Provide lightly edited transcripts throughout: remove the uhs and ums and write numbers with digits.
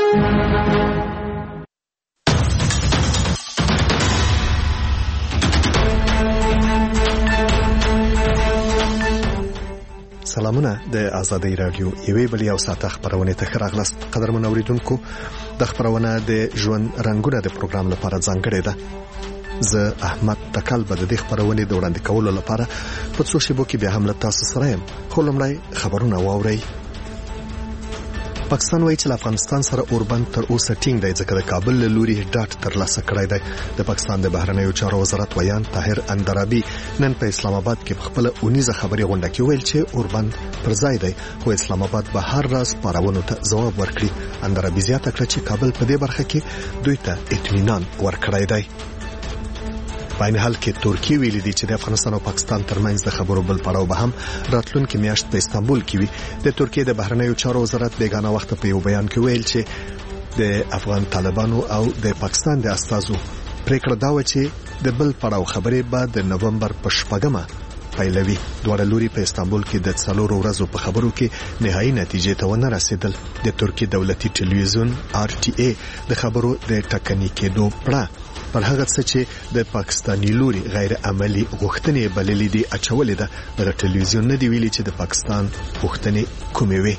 سلامونه د آزادۍ رادیو یوې بلې او ساته خبرونه ته راغلاست. قدرمن اوریدونکو، د خبرونه د ژوند رنگونه د پروګرام لپاره ځانګړې ده. زه احمد تکل به د خبرونه د وړاندې کولو لپاره په څو شیبو کې بیا هم له تاسو سره یم. خو لومړی خبرونه واورئ. پاکستان وایي چې افغانستان سره اوربند تر اوسه ټینګ دی ځکه د کابل له لوري ډاټ ترلاسه کړی دی. د پاکستان د بهرنیو چارو وزارت ویان طاهر اندرابي نن په اسلام آباد کې په خپل اونیزه خبري غونډه کې ویل چې اوربند پر ځای دی، خو اسلام آباد به هر راز پارونو ته ځواب ورکړي. اندرابي زیاته کړه چې کابل په دې برخه کې دوی ته اطمینان ورکړی دی. په عین حال کې ترکیه ویلي دی چې د افغانستان او پاکستان ترمنځ د خبرو بل پړاو به هم راتلونکي میاشت په استانبول کې وي. د ترکیه د بهرنیو چارو وزارت بیگانه وخت په یو بیان کې ویل چې د افغان طالبانو او د پاکستان د استازو پریکړه دا و چې د بل پړاو خبرې به د نومبر په 8مه پیلوي. دواړه لوري په استانبول کې د 4 ورځو په خبرو کې نهایي نتیجې ته ونه رسیدل. د ترکیه دولتي ټلویزیون RTA د خبرو د ټکني کېدو پړه پر هغه څه چې د پاکستاني لوري غیر عملی غوښتنې بللې دي اچولې ده. د ټلویزیون نه دی ویلي چې د پاکستان غوښتنې کومې وي.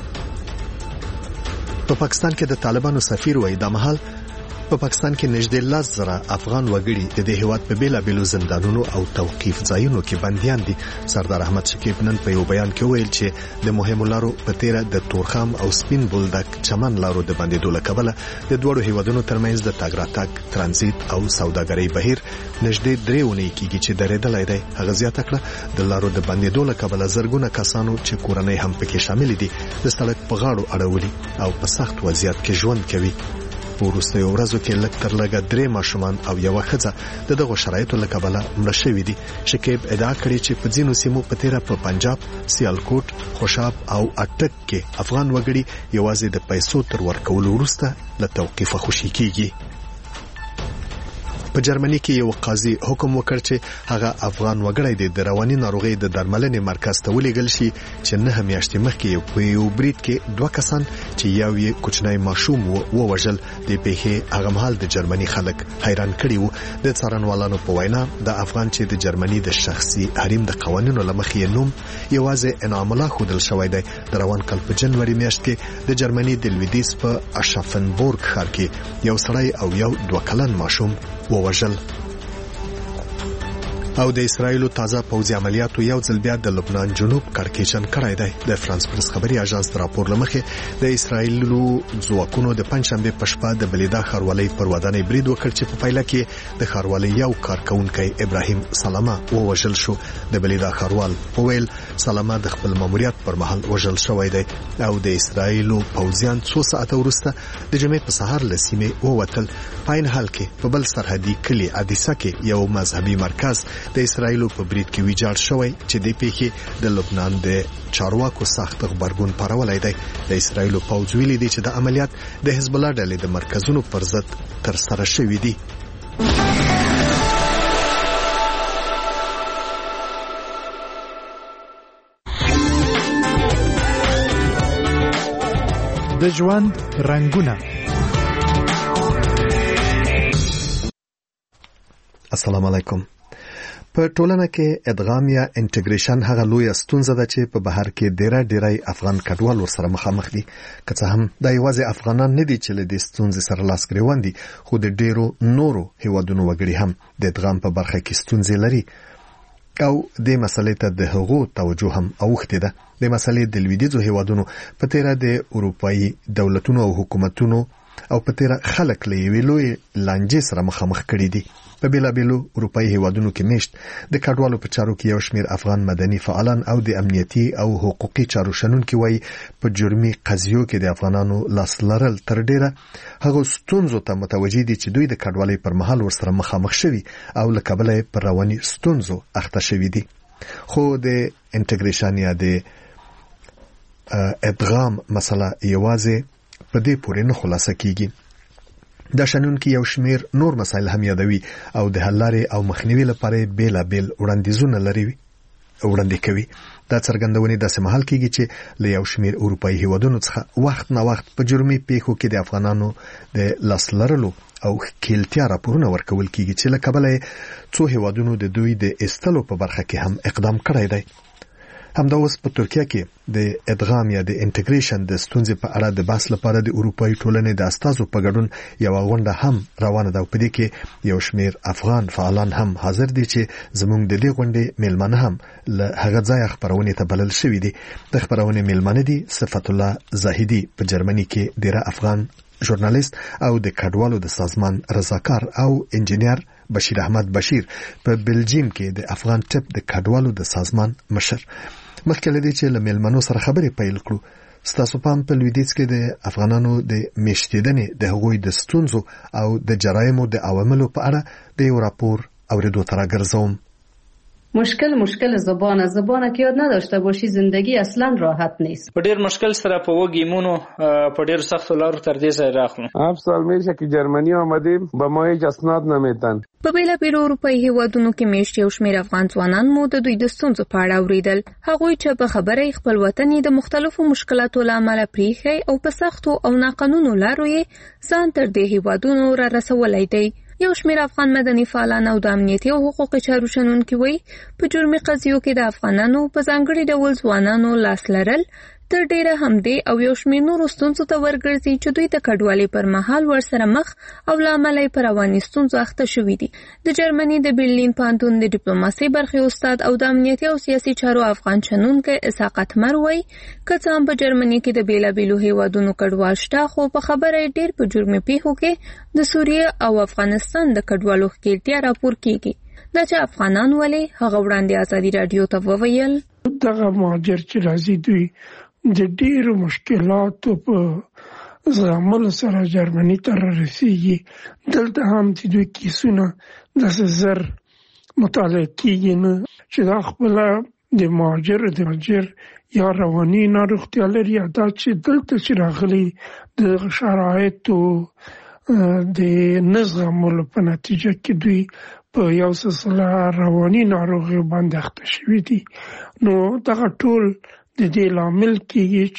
په پاکستان کې د طالبانو سفیر وایي د مهال په پاکستان کې نږدې 10,000 افغان وګړي د دې هیواد په بیلابیلو زندانونو او توقيف ځایونو کې بنديان دي. سردار احمد شکیب نن په یو بیان کې ویل چې د مهمو لارو په تیره د تورخم او سپین بولدک چمن لارو د بندیدو لکبله د دوړو هیوادونو ترمنځ د تګ راتګ ترانزیت او سوداګرۍ بهیر نږدې 3 اونۍ کېږي چې درېدلای دی. هغه زیاته کړه د لارو د بندیدو لکبله زرګونه کسانو چې کورنۍ هم پکې شامل دي د سړک په غاړو اړولي او په سخت وضعیت کې ژوند کوي. ورسته یو ورځو کې لږ تر لږه 3 ماشومان او یو ښځه دغه شرایطو لکبله مړه شوې دي. شکیب ادعا کړې چې په ځینو سیمو په تیره په پنجاب، سیالکوټ، خوشاب او اټک کې افغان وګړي یوازې د پیسو تر ورکولو وروسته له توقيف خوشي کیږي. په جرمني کې یو قاضي حکم وکړ چې هغه افغان وګړی د رواني ناروغي د درملنې مرکز ته ولېږل شي چې نه میاشتې مخکې یو برید کې 2 کسان چې یو یې کوچنی ماشوم ووژل. د پیښې هغه مهال د جرمني خلک حیران کړي وو. د څارنوالانو په وینا د افغان چې د جرمني د شخصي حریم د قوانینو لمخې نوم یوازې انعام الله خودل شوی دی. د روان کال په جنوري میاشت کې د جرمني د لویدیس په اشافنبورګ ښار کې یو سړی او یو 2 کلن ماشوم ووژل. او د اسرایلو تازه پوځي عملیاتو یو ځل بیا د لبنان جنوب کړکېچن کړای دی. د فرانس پرس خبري اژانس راپور لمخې د اسرایلو ځواکونو د پنځشنبه په شپه د بلیدا ښاروالۍ پر ودانۍ برید وکړ چې په پایله کې د ښاروالۍ یو کارکونکي ابراهیم سلامه ووژل شو. د بلیدا ښاروال پویل سلامه د خپل ماموریت پر مهال وژل شوی دی او د اسرایلو پوځیان 2 ساعته وروسته د جمعې په سهار له سیمې ووتل. په عین حال کې په بل سرحدي کلی عدیسه کې یو مذهبي مرکز د اسرایلو په برید کې ویجاړ شوی چې د پیښې د لبنان د چارواکو سخت خبرګون پارولای دی. د اسرایلو پوځ ویلي دی چې د عملیات د حزب الله ډلې د مرکزونو پر ضد تر سره شوې دي. د ژوند رنگونه. السلام علیکم. په ټولنه کې ادغام یا انټیګریشن هغه لوی ستونزه ده چې په بهر کې ډیری افغان کډوال ورسره مخامخ دي. که څه هم دا یوازې افغانان نه دي چې له دې ستونزې سره لاس ګریوان دي، خو د ډیرو نورو هیوادونو وګړي هم د ادغام په برخه کې ستونزې لري او د مسلې ته د هغو توجه هم اوښته ده. د مسلې د لویدیځو هیوادونو په تیره د اروپאי دولتونو او حکومتونو او په تیره خلک له یوې لوی لانجې سره مخامخ کړي دي. په بیلابیلو اروپאי هیوادونو کې میشت د کډوالو په چارو کې یو شمیر افغان مدني فعالان او د امنیتي او حقوقي چارو شنونکي وایي په جرمي قضیو کې د افغانانو لاس لرل تر ډیره هغه ستونزو ته متوجي دي چې دوی د کډوالۍ پر مهال ورسره مخامخ شوي او له کبله پر رواني ستونزو اخته شوي دي. خو د انټیګریشن یا د ادغام مسله یوازې په دې پورې نه خلاصه کیږي. دا شنونکي یو شمیر نور مسایل هم یادوي او د حل لارې او مخنیوي لپاره بیلابیل وړاندیزونه لري. وړاندې کوي. دا څرګندونې داسې مهال کېږي چې له یو شمېر اروپایي هیوادونو څخه وخت نه وخت په جرمي پیښو کې د افغانانو د لاس لرلو او ښکېلتیا راپورونه ورکول کېږي چې له کبله څو هیوادونو د دوی د ایستلو په برخه کې هم اقدام کړی دی. همدا اوس په ترکیه کې د ادغام یا د انټیګریشن د ستونزې په اړه د بحث لپاره د اروپایي ټولنې د استازو په ګډون یو غونډه هم روانه ده. په دې کې یو شمېر افغان فعالان هم حاضر دي چې زموږ د دې غونډې میلمانه هم له هغه ځایه خبرونې ته بلل شوي دي. د خبرونې میلمانه دي صفت الله زاهدي په جرمني کې ډېر افغان ژورنالیست او د کډوالو د سازمان رضاکار او انجینیر بشیر احمد بشیر په بلجیم کې د افغان ټپ د کډوالو د سازمان مشر. مخکې له دې چې له میلمنو سره خبرې پیل کړو، ستاسو پام په لویدیځ کې د افغانانو د میشتېدنې د هغوی د ستونزو او د جرایمو د عواملو په اړه د یو راپور اوریدو ته راګرځوم. مشکل زبانه که یاد نداشته باشی زندگی اصلا راحت نیست. په ډیر مشکل سره په وګیمونو په ډیر سخت لارو تر دې ځای راغلو. 7 سال میشه که جرمنی آمدیم با ما هیچ اسناد نمیدن. په بیلابیلو اروپایي هیوادونو کې میشت یو شمېر افغان ځوانان مو د دوی د ستونزو په اړه اوریدل. هغوی چې په خبره خپل وطن د مختلفو مشکلاتو له امله پریښی او په سختو او ناقانونو لارو یې ځان تر دې هیوادونو را رسولی دی. یو شمېر افغان مدني فعالان او د امنیتي او حقوقي چارو شنونکي وایي په جرمي قضیو کې د افغانانو په ځانګړي ډول ځوانانو لاس لرل تر ډیره همدې او یو شمېر نورو ستونزو ته ورګرځي چې دوی د کډوالۍ پر مهال ورسره مخ او له امله یې په رواني ستونزو اخته شوي دي. د جرمني د برلین پوهنتون د ډیپلوماسۍ برخې استاد او د امنیتي او سیاسي چارو افغان شنونکی اسحاق اتمر وایي که څه هم په جرمني کې د بیلابیلو هیوادونو کډوال شته، خو په خبره یې ډېر په جرمي پیښو کې د سوریه او افغانستان د کډوالو ښکېلتیا راپور کېږي. دا چې افغانان ولې هغه وړاندې ازادي راډیو ته وویل دغه مهاجر چې راځي دوی د ډېرو مشکلاتو په زغمل سره جرمني ته رسیږي. دلته هم چې دوی کیسونه داسې زر مطالعه کېږي نه چې دا خپله د مهاجر یا رواني ناروغتیا لري یا دا چې دلته چې راغلي د شرایطو د نه زغملو په نتیجه کې دوی په یو سلسله رواني ناروغیو باندې اخته شوي دي. نو دغه ټول د دې لامل کېږي چې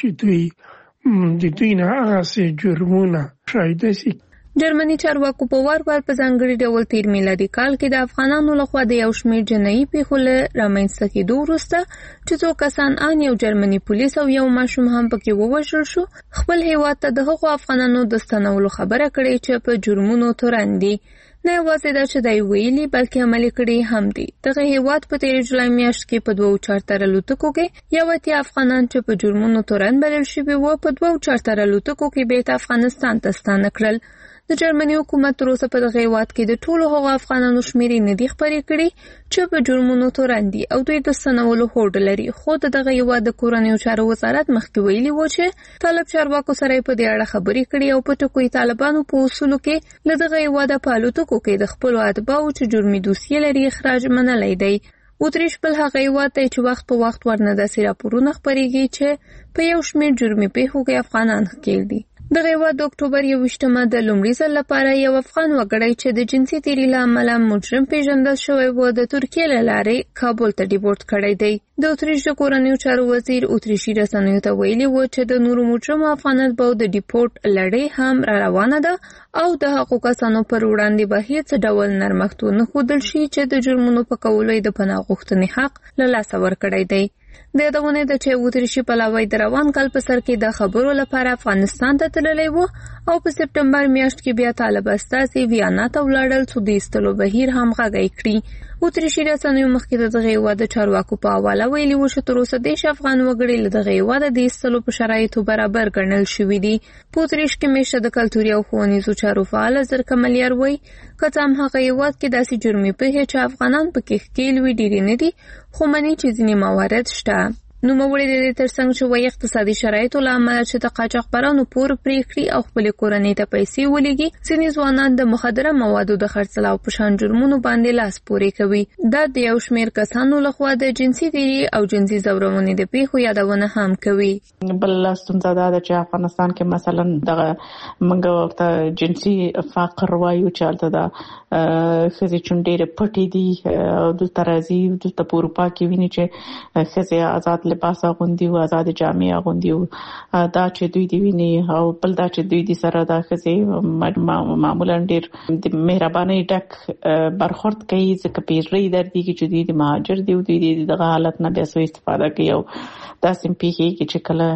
دوی نه هغسې جرمونه شایده شي. جرمني چارواکو په وار په ځانګړي ډول تیر میلادي کال کې د افغانانو لخوا د یو شمېر جنایي پیښو له رامنځته کېدو وروسته چې څو کسان ان یو جرمني پولیس او یو ماشوم هم پکې ووژل شو، خپل هیواد ته د هغو افغانانو د ستنولو خبره کړې چې په جرمونو تورن دي. نه یوازې دا چې دی ویلي بلکې عملي کړي هم دي. دغه هیواد په تېرې جولای میاشت کې په 2 چارتر الوتکو کې 80 افغانان چې په جرمونو تورن بلل شوي وو په 2 چارتر الوتکو کې بیرته افغانستان ته ستانه کړل. د جرمني حکومت تر اوسه په دغه هیواد کې د ټولو هغو افغانانو شمېرې نه دي خپرې کړي چې په جرمونو تورن دي او دوی د ستنولو هوډ لري. خو د دغه هیواد د کورنیو چارو وزارت مخکې ویلي و چې طالب چارواکو سره په دې اړه خبرې کړي او په ټکو یې طالبانو په اصولو کې له دغه هیواده په الوتکو کې د خپلو اتباعو چې جرمي دوسیې لري اخراج منلی دی. اتریش بل هغه هیواد دی چې وخت په وخت ورنه داسې راپورونه خپرېږي چې په یو شمېر جرمي پیښو کې افغانان ښکېل دي. دغه هیواد د اکتوبر 21 د لومړي ځل لپاره یو افغان وګړی چې د جنسي تیري له امله مجرم پیژندل شوی و د ترکیې له لارې کابل ته ډیپورټ کړی دی. د اتریش د کورنیو چارو وزیر اتریشي رسنیو ته ویلي و چې د نورو مجرمو افغان اتباعو د ډیپورټ لړۍ هم را روانه ده او د هغو کسانو پر وړاندې به هیڅ ډول نرمښت ونه ښودل شي چې د جرمونو په کولو یې د پناه غوښتنې حق له لاسه ورکړی دی. د یادونې ده چې اتریشي پلاوی د روان کال په سر کې د خبرو لپاره افغانستان ته تللی و او په سپټمبر میاشت کې بیا طالب استازي ویانا ته ولاړل چې د ایستلو بهیر هم غږی کړي. اتریشي رسنیو مخکې د دغه هیواد د چارواکو په حواله ویلي و چې تر اوسه دېرش افغان وګړي له دغه هیواد د ایستلو په شرایطو برابر ګڼل شوي دي. په اتریش کې میشته د کلتوري او ښوونیزو چارو فعاله زرکملیار وایي که څه هم هغه هیواد کې داسې جرمي پیښې چې افغانان پکې ښکېل وي ډېرې نه دي، خو مني چې ځینې موارد شته. نوموړي د دې ترڅنګ چې وایي اقتصادي شرایطو له امله چې د قاچاقبرانو پور پرې کړي او خپلې کورنۍ ته پیسې ولېږي، ځینې ځوانان د مخدره موادو د خرڅلاو په شان جرمونو باندې لاس پورې کوي. دا د یو شمېر کسانو لخوا د جنسي تیري او جنسي زورونې د پیښو یادونه هم کوي. بل ستونزه دا ده چې افغانستان کې مثلا دغه موږ ورته جنسي فقر وایو چې هلته د ښځې چې ډېرې پټې دي او دلته راځي، دلته په اروپا کې ویني چې ښځې آزاد لباس اغوندي او آزاد جامې اغوندي، دا چې دوی دی ویني او بل دا چې دوی دي سره دا ښځې معمولا ډېر د مهربانۍ ډک برخورد کوي، ځکه پیژري دردي کې چې دوی د مهاجر دي او دوی دغه حالت نه بیا سوء استفاده کوي او داسې پیښې چې کله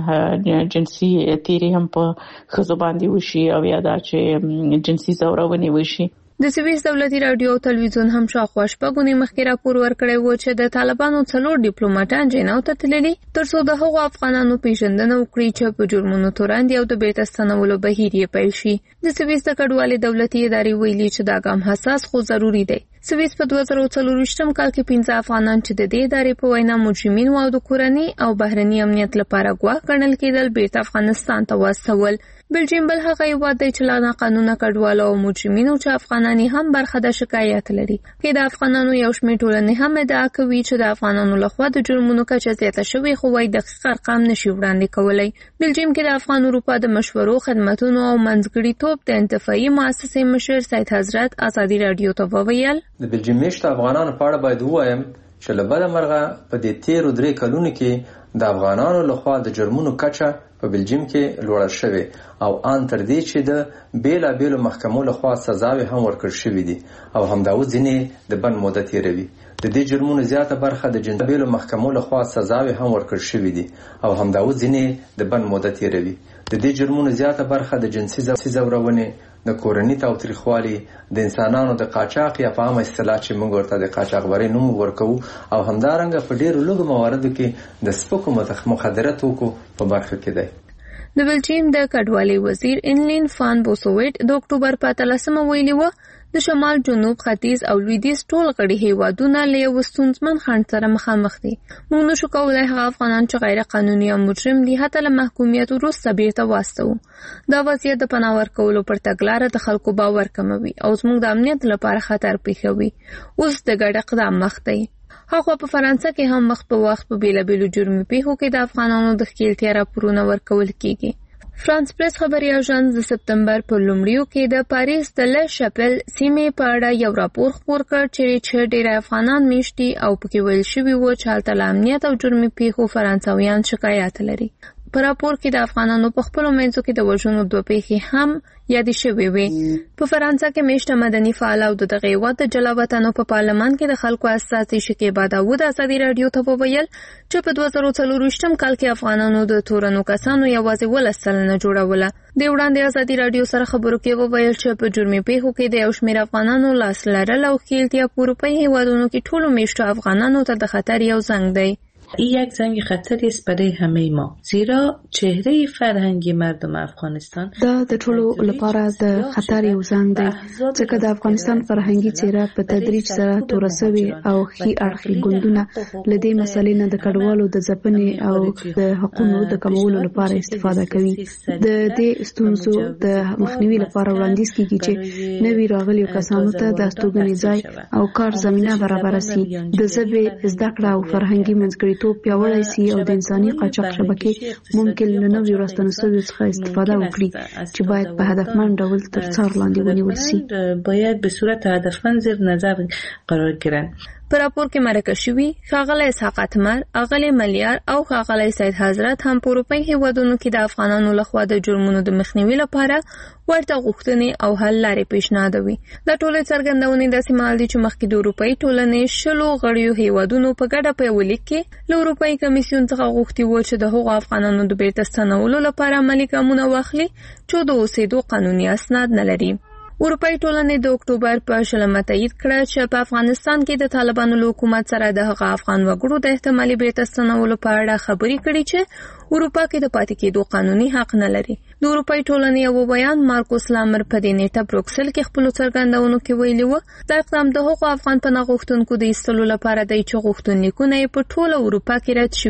جنسي تیری هم په ښځو باندې وشي او یا دا چې جنسي زورونې وشي. د سویس دولتي رادیو او تلویزیون هم شاوخوا شپږ مخکې راپور ورکړی و چې د طالبانو 4 ډیپلوماټان جناو ته تللي ترڅو د هغو افغانانو پیژندنه وکړي چې په جرمونو تورن دي او د بیرته ستنولو بهیر یې پیل شي. د سویس د کډوالۍ دولتي ادارې ویلي چې دا ګام حساس خو ضروري دی. سویس په 2024 کال کې 15 افغانان چې د دې ادارې په وینا مجرمین او د کورنۍ او بهرني امنیت لپاره ګواښ ګڼل کېدل بیرته افغانستان ته واستول. بلجیم بل هغه هیواد دی چې لا ناقانونه کډوالو او مجرمینو چې افغانان هم برخه د شکایت لري. کې د افغانانو یو شمېر ټولنې هم ادعا کوي چې د افغانانو لخوا د جرمونو کچه زیاته شوې، خو وايي دقیق ارقام نشي وړاندې کولای. بلجیم کې د افغان اروپا د مشورو خدماتونو او منځګړیتوب د انتفاعي مؤسسې مشر سید حضرت ازادي رادیو ته وویل، د بلجیم میشته افغانانو په اړه باید ووایم چې له بده مرغه په دې تیرو 3 کلونو کې د افغانانو لخوا د جرمونو کچه په بلجیم کې لوړه شوې او ان تر دې چې د بیلابېلو محکمو لخوا سزاوې هم ورکړل شوې دي او همداوس ځینې د بند موده تیروي. د دې جرمونو زیاته برخه د جنسي محکمو لخوا سزاوې هم ورکړل شوې دي او همداوس ځینې د بند موده تیروي. د دې جرمونو زیاته برخه د جنسي زورونې، د کورنۍ تاوتریخوالي، د انسانانو د قاچاق یا په عامه اصطلاح چې موږ ورته د قاچاقبرۍ نوم ورکوو او همدارنګه په ډېرو لږو مواردو کې د سپکو مخدره توکو په برخه کې دی. د بلجیم د کډوالۍ وزیر انلین فان بوسویټ د اکتوبر په 13 ویلي و د شمال، جنوب، ختیځ او لویدیځ ټول غړي هیوادونه له یو ستونزمن خنډ سره مخامخ دي. موږ نشو کولی هغه افغانان چې غیر قانوني او مجرم دي حتی له محکومیت وروسته بیرته واستوو. دا وضعیت د پناه ورکولو پر تګلاره د خلکو باور کموي او زموږ د امنیت لپاره خطر پیښوي. اوس د ګډ اقدام مخ دی. هغه په فرانسه کې هم مخ په وخت په بیلابېلو جرمي پیښو کې د افغانانو د ښکېلتیا راپورونه ورکول کیږي. فرانس پریس خبري اژانس د سپتمبر په لومړیو کې د پاریس د ل شپل سیمې په اړه یو راپور خپور کړ چې ډېر افغانان میشتي او پکې ویل شوي و چې هلته له امنیت او جرمي پیښو فرانسویان شکایت لري. په راپور کې د افغانانو په خپلو منځو کې د وژنو 2 پیښې هم یادې شوې وې. په فرانسه کې میشته مدني فعال او دغه هیواد د جلا وطنو په پارلمان کې د خلکو اساسي شکیبا داود ازادي رادیو ته وویل چې په 2024 کال کې افغانانو د تورنو کسانو یوازې 10% جوړوله. د وړاندې ازادي رادیو سره خبرو کې وویل چې په جرمي پیښو کې د یو شمېر افغانانو لاس لرل او ښکېلتیا په اروپایي هیوادونو کې ټولو میشتو افغانانو ته د خطر یو زنګ دی. این یک زنگ خطری است برای همه ما، زیرا چهره فرهنگی مردم افغانستان دا د ټولو لپاره د خطر یو زنګ دی، ځکه د افغانستان فرهنګي څیره په تدریج سره توره سوې او ښي اړخي ګوندونه له دې مسلې نه د کډوالو د ځپنې او د حقوقو د کمولو لپاره استفاده کوي. د دې ستونزو د مخنیوي لپاره وړاندیز کیږي چې نوي راغلي کسانو ته د استوګنې ځای او کار زمينه برابر شي، د ژبې زده کړه او فرهنګي منځګړیتوب پیاوړی شي او د انساني قاچاق شبکې ممکن له نویو راستنیدونکو څخه استفاده وکړي چې باید په هدفمند ډول تر څار لاندې ونیول شي. باید به صورت هدفمند زیر نظر قرار گیرند. په راپور کې مرکه شوي ښاغلی اسحاق اتمر، اغلی ملیار او ښاغلی سید حضرت هم په اروپایي هیوادونو کې د افغانانو لخوا د جرمونو د مخنیوي لپاره ورته غوښتنې او حل لارې پیشنهادوي. دا ټولې څرګندونې داسې مهال دي چې مخکې د اروپایي ټولنې 20 غړیو هیوادونو په ګډه په یوه لیک کې له اروپایي کمیسیون څخه غوښتي و چې د هغو افغانانو د بیرته ستنولو لپاره عملي ګامونه واخلي چې د اوسېدو قانوني اسناد نه لري. اروپایي ټولنې د اکتوبر په 20 تایید کړه چې په افغانستان کې د طالبانو له حکومت سره د هغه افغان وګړو د احتمالي بیرته ستنولو په اړه خبرې کړي چې اروپا کې د پاتې کېدو قانوني حق نه لري. د اروپایي ټولنې یو بیان مارکوس لامر په دې نیټه بروکسل کې خپل څرګندونو کې ویلي و دا اقدام د هغو افغان پناه غوښتونکو د ایستلو لپاره دی چې غوښتنلیکونه یې په ټوله اروپا کې رد شوي دي.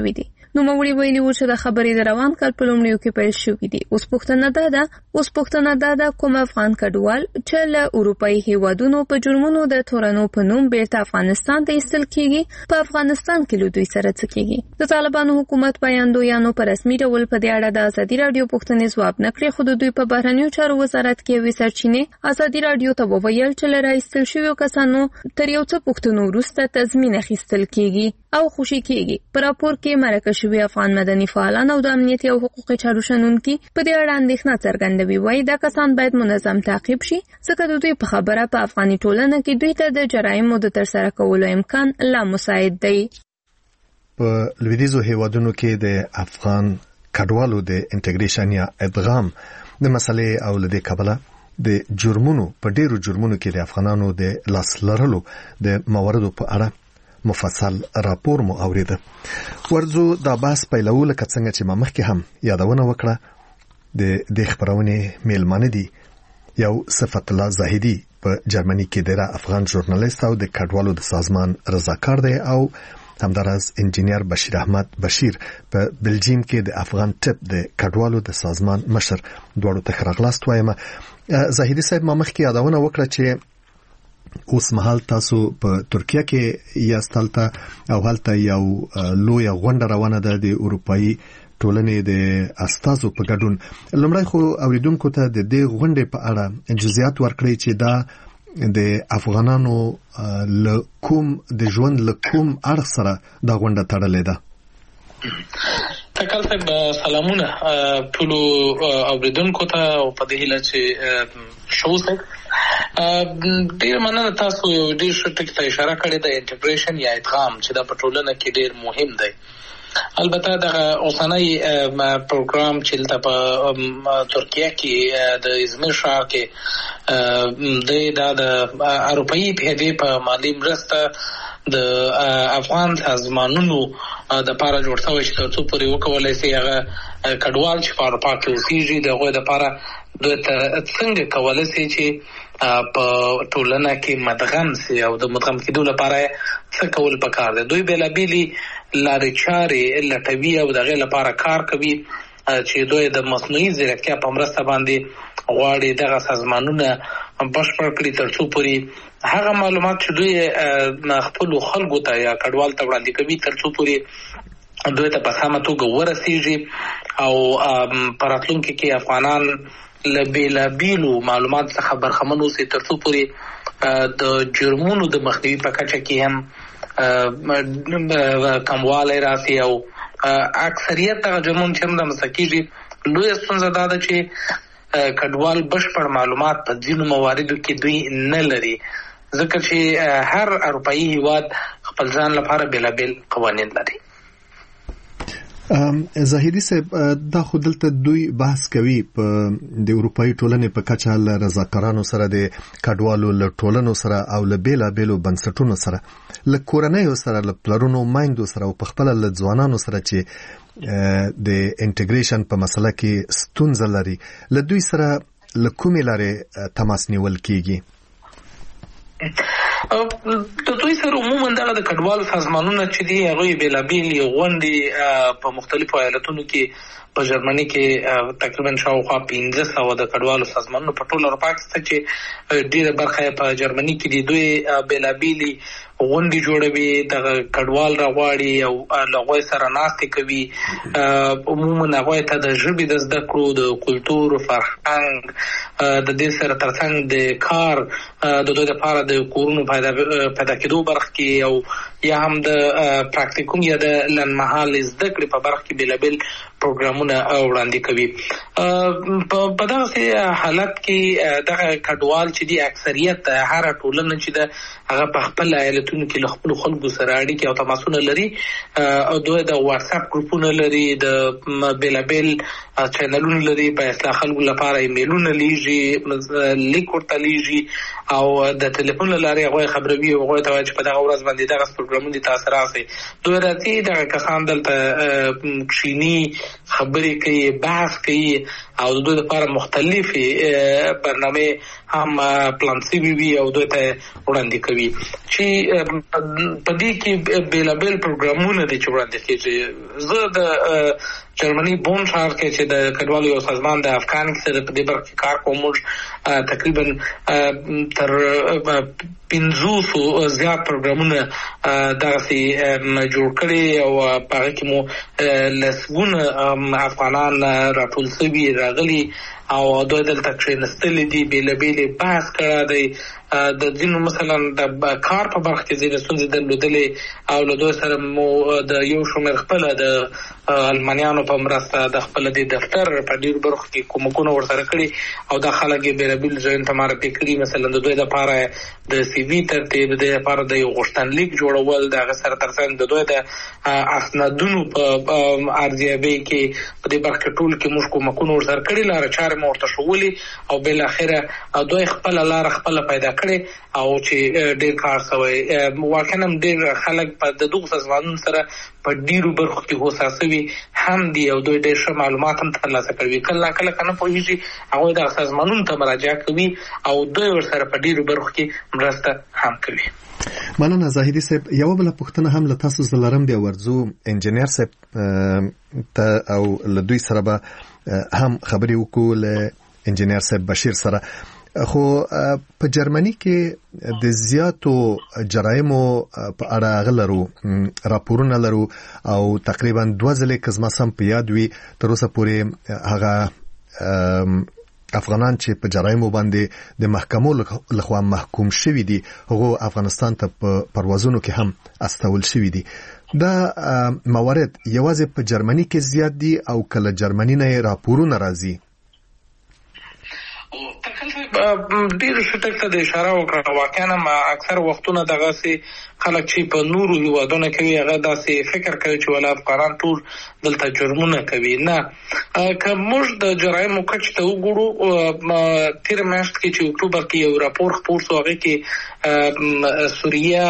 نوموړي ویلي و چې د خبرې د روان کال په لومړیو کې پیل شوې دي. اوس پوښتنه ده کوم افغان کډوال چې له اروپایي هیوادونو په جرمونو د تورنو په نوم بیرته افغانستان ته ایستل کیږي په افغانستان کې له دوی سره څه کیږي. د طالبانو حکومت بیانډویانو په رسمي ډول په دې اړه د ازادي رادیو پوښتنې ځواب نه کړی، خو د دوی په بهرنیو چارو وزارت کې یوې سرچینې ازادي رادیو ته وویل چې له راایستل شویو کسانو تر یو څه پوښتنو وروسته تضمین اخیستل کیږي او خوشي کیږي. په راپور کې مرکه شوي افغان مدني فعالان او د امنیتي او حقوقي چارو شنونکي په دې اړه اندېښنه څرګندوي. وايي دا کسان باید منظم تعقیب شي ځکه د دوی په خبره په افغاني ټولنه کې دوی ته د جرایمو د ترسره کولو امکان لا مساعد دی. په لویدیځو هیوادونو کې د افغان کډوالو د انټیګریشن یا ادغام د مسلې او لدې کبله د جرمونو په ډیرو جرمونو کې د افغانانو د لاس لرلو د مواردو په اړه مفصل راپور مو اوریده. ورځو دا بحث پیلول لکه څنګه چې ما مخکې هم یادونه وکړه د خبرونې میلمانه دي یو صفت الله زاهدی په جرمني کې د افغان ژورنالیست او د کډوالو د سازمان رضاکار دی او همدارس انجینیر بشیر احمد بشیر په بلجیم کې د افغان ټپ د کډوالو د سازمان مشر دواړو ته راغلاست وایم. زاهدی صاحب ما مخکې یادونه وکړه چې اوس مهال تاسو په ترکیه کې یاستلته او هلته یو لوی غونډه روانه ده د اروپایي ټولنې د استازو په ګډون. لومړی خو اوریدونکو ته د دې غونډې په اړه جزئیات ورکړئ چې دا د افغانانو له کوم د ژوند له کوم اړخ سره دا غونډه تړلې ده. تکل صاحب سلامونه ټولو اوریدونکو ته او په دې هیله چې شو صاحب ډیر مننه تاسو یو ډیر ښه ټکی ته اشاره کړې ده انټیګریشن یا ادغام چې دا په ټولنه کې ډیر مهم دی. البته دا اوسنۍ پروګرام چې په ترکیه کې د ازمیر ښار کې د اروپایي اتحادیې په مالي مرسته د افغان سازمانونو د پاره جوړ شوی چې تر څو پورې وکولای شي هغه کډوال چې په اروپا کې اوسېږي د هغوی دپاره دوی ته څنګه کولی شي چې په ټولنه کې مدغم شي او د مدغم کېدو لپاره څه کول پکار دی. دوی بېلابېلې لارې چارې لټوي او د هغې لپاره کار کوي چې دوی د مصنوعي ځیرکتیا په مرسته باندې غواړي دغه سازمانونه بشپړ کړي تر څو پورې هغه معلومات چې دوی خپلو خلکو ته یا کډوال ته وړاندې کوي تر څو پورې دوی ته په سمه توګه ورسېږي او په راتلونکي کې افغانان له بېلابېلو معلوماتو څخه برخمن اوسي تر څو پورې د جرمونو د مخنیوي په کچه کې هم کموالی راسي او اکثریت دغه جرمونه چې هم رامنځته کېږي لویه ستونزه دا ده چې کډوال بشپړ معلومات په ځینو مواردو کې دوی نه لري ځکه چې هر اروپایي هیواد خپل ځان لپاره بېلابېل قوانین لري. زاهدی صاحب دا خو دلته دوی بحث کوي په د اروپایي ټولنې په کچه له رضاکارانو سره د کډوالو له ټولنو سره او له بېلابېلو بنسټونو سره له کورنیو سره له پلرونو میندو سره او په خپله له ځوانانو سره چې د انټیګریشن په مسله کې ستونزه لري له دوی سره له کومې لارې تماس نیول کیږي؟ د دوی سره عموما دغه د کډوالو سازمانونه چې دي هغوی بېلابېلې غونډې په مختلفو ایالتونو کې په جرمني کې تقریبا شاوخوا 1500 د کډوالو سازمانونو په ټول اروپا کې شته چې ډېره برخه یې په جرمني کې دي. دوی بېلابېلې غونډې جوړوي دغه کډوال راغواړي او له هغوی سره ناستې کوي. عموما هغوی ته د ژبې د زده کړو د کلتور فرهنګ د دې سره ترڅنګ د کار د دوی دپاره د کورونو پیدا کېدو برخه کې او یا هم د پراکتیکوم یا د لنډمهالې زده کړې په برخه کې بېلابېل پروګرامونه وړاندې کوي. په دغسې حالت کې دغه کډوال چې دي اکثریت هره ټولنه چې ده هغه په خپل ایالتونو کې له خپلو خلکو سره اړیکې او تماسونه لري او دوی د واتساپ ګروپونه لري د بېلابېل چینلونه لري په اصلاح خلکو لپاره ایمیلونه لیږي لیک ورته لیږي او د ټلیفون له لارې هغوی خبروي او هغوی ته وایي چې په دغه ورځ باندې دغه پروګرامونه دي تاسو راسئ. دوی راځي دغه کسان دلته کښیني خبرې کوي بحث کوي او د دوی لپاره مختلفې برنامې هم پلان شوي وي او دوی ته وړاندې کوي چې په دې کې بېلابېل پروګرامونه دي چې وړاندې کېږي. زه د جرمني بون ښار کې چې د کډوالو یو سازمان د افغان کې سره په دې برخه کې کار کوم موږ تقریبا تر 500 زیات پروګرامونه دغسې جوړ کړي او په هغه کې مو لسګونه افغانان راټول شوي راغلي او دوی دلته کښېنستلي دي بېلابېلې بحث کړی دی د ځینو مثلا د کار په برخه کې ځینې ستونزې درلودلې او له دوی سره مو د یو شمېر خپله د المانیانو په مرسته د خپله د دفتر په ډېرو برخو کې کومکونه ورسره کړي او دا خلک یې بېلابېلو ځایونو ته معرفي کړي. مثلا د دوی دپاره د سی وي ترتیب، د دوی لپاره د یو غوښتنلیک جوړول، د هغه سره تر څنګ د دوی د اسنادونو په ارزیابۍ کې په دې برخه کې ټول کې موږ کومکونه ورسره کړي، لاره چارې مو ورته ښولي او بالاخره دوی خپله لاره خپله پیدا کړې او چې ډېر کار شوی. واقعا هم ډېر خلک په د دغو سازمانونو سره په ډېرو برخو کې هوسا شوي هم دي او دوی ډېر ښه معلومات هم ترلاسه کوي. کله ناکله که نه پوهېږي هغوی دغه سازمانونو ته مراجعه کوي او دوی ورسره په ډېرو برخو کې مرسته هم کوي. مننه زاهدي صاحب. یوه بله پوښتنه هم له تاسو زه لرم، بیا ورځو انجینر صاحب ته او له دوی سره به هم خبرې وکړو له انجینر صاحب بشیر سره. خو په جرمني کې د زیاتو جرایمو په اړه غلرو راپورونه لرو او تقریبا 2 ځله که زما سم په یاد وي تر اوسه پورې هغه افغانان چې په جرایمو باندې د محکمو لخوا محکوم شوي دي هغه افغانستان ته په پروازونو کې هم استول شوي دي. دا موارد یوازې په جرمني کې زیات دي او کله جرمني نه راپورونه راځي؟ ډېرو شټک ته د اشاره وکړه. واقعا هم اکثر وختونه دغسې خلک چې په نورو هیوادونه کوي هغه داسې فکر کوي چې ولا افغانان ټول دلته جرمونه کوي. نه، که موږ د جرایمو کچې ته وګورو، تېره میاشت کې چې اکتوبر کې یو راپور خپور شو هغې کې سوریه،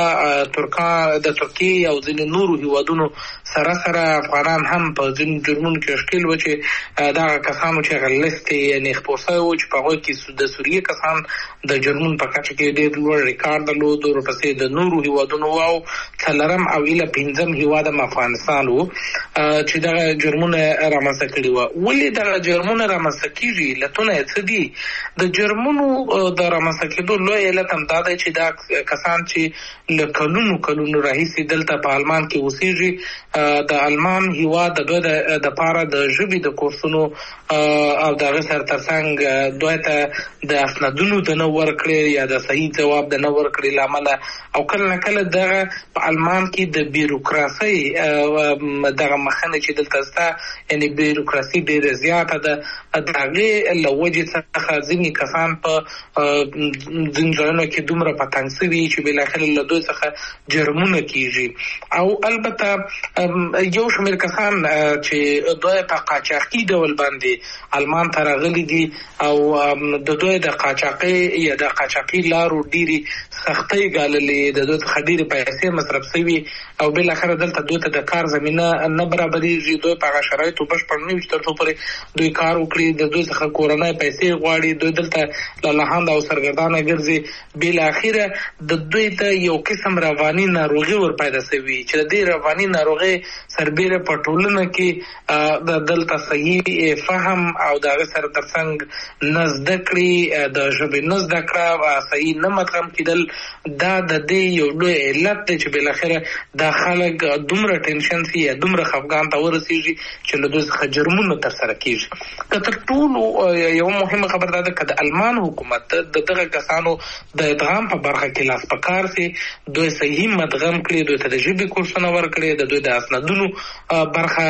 د ترکیې او ځینې نورو هیوادونو سره سره افغانان هم په ځینو جرمونو کې ښکېل وو چې دغه کسانو چې هغه لیست یې خپور شوی و چې په هغوی کې د سوریې کسان د جرمونو په کچه کې ډېر لوړ ریکارډ درلود، ورپسې د نورو هیوادونو او څلورم او ایله پنځم هیواد افغانستان و چې دغه جرمونه رامنځته کړي وو. ولې دغه جرمونه رامنځته کېږي؟ علتونه یې څه دي؟ د جرمونو د رامنځته کېدو لوی علت هم دا دی چې دا کسان چې له کلونو راهیسې دلته په آلمان کې اوسېږي، د آلمان هیواد د دوی دپاره د ژبې د کورسونو او د هغې سره تر څنګ دوی ته د اسنادونو د نه ورکړې یا د صحیح ځواب د نه ورکړې له امله او کله نه کله دغه په آلمان کې د بیروکراسۍ دغه مخنه چې دلته شته، یعنې بیروکراسي ډېره زیاته ده، د هغې له وجې څخه ځینې کسان په ځینو ځایونو کې دومره په تنګ شوي چې بالاخره له دوی څخه جرمونه کېږي. او البته یو شمېر کسان چې دوی په قاچاقي ډول باندې آلمان ته راغلي دي او د دوی د قاچاقي یا د قاچاقي لارو ډېرې سختۍ ګاللې، د دوی څخه ډېرې پیسې مصرف شوي او بالاخره دلته دوی ته د کار زمینه نه برابرېږي. دوی په هغه شرایطو بشپړ نه وي چې تر څو پورې دوی کار وکړي، د دوی څخه کورنۍ پیسې غواړي، دوی دلته لالهانده او سرګردانه ګرځي. بالاخره د دوی ته یو قسم رواني ناروغي ور پیدا شوي چې د دې رواني ناروغۍ سربیره په ټولنه کې دلته صحیح فهم او د هغې سره تر څنګ نه زده کړې، د ژبې نه زده کړه، صحیح نه مدغم کېدل، دا د دې یو لوی علت دی چې بالاخره دا خلک دومره ټینشن شي یا دومره خفګان ته ورسېږي چې له دوی څخه جرمونه ترسره کېږي. که تر ټولو یوه مهمه خبره دا ده که د آلمان حکومت د دغه کسانو د ادغام په برخه کې لاس په کار سي، دوی صحیح مدغم کړي، دوی ته د ژبې کورسونه ورکړي، د دوی د اسنادونو برخه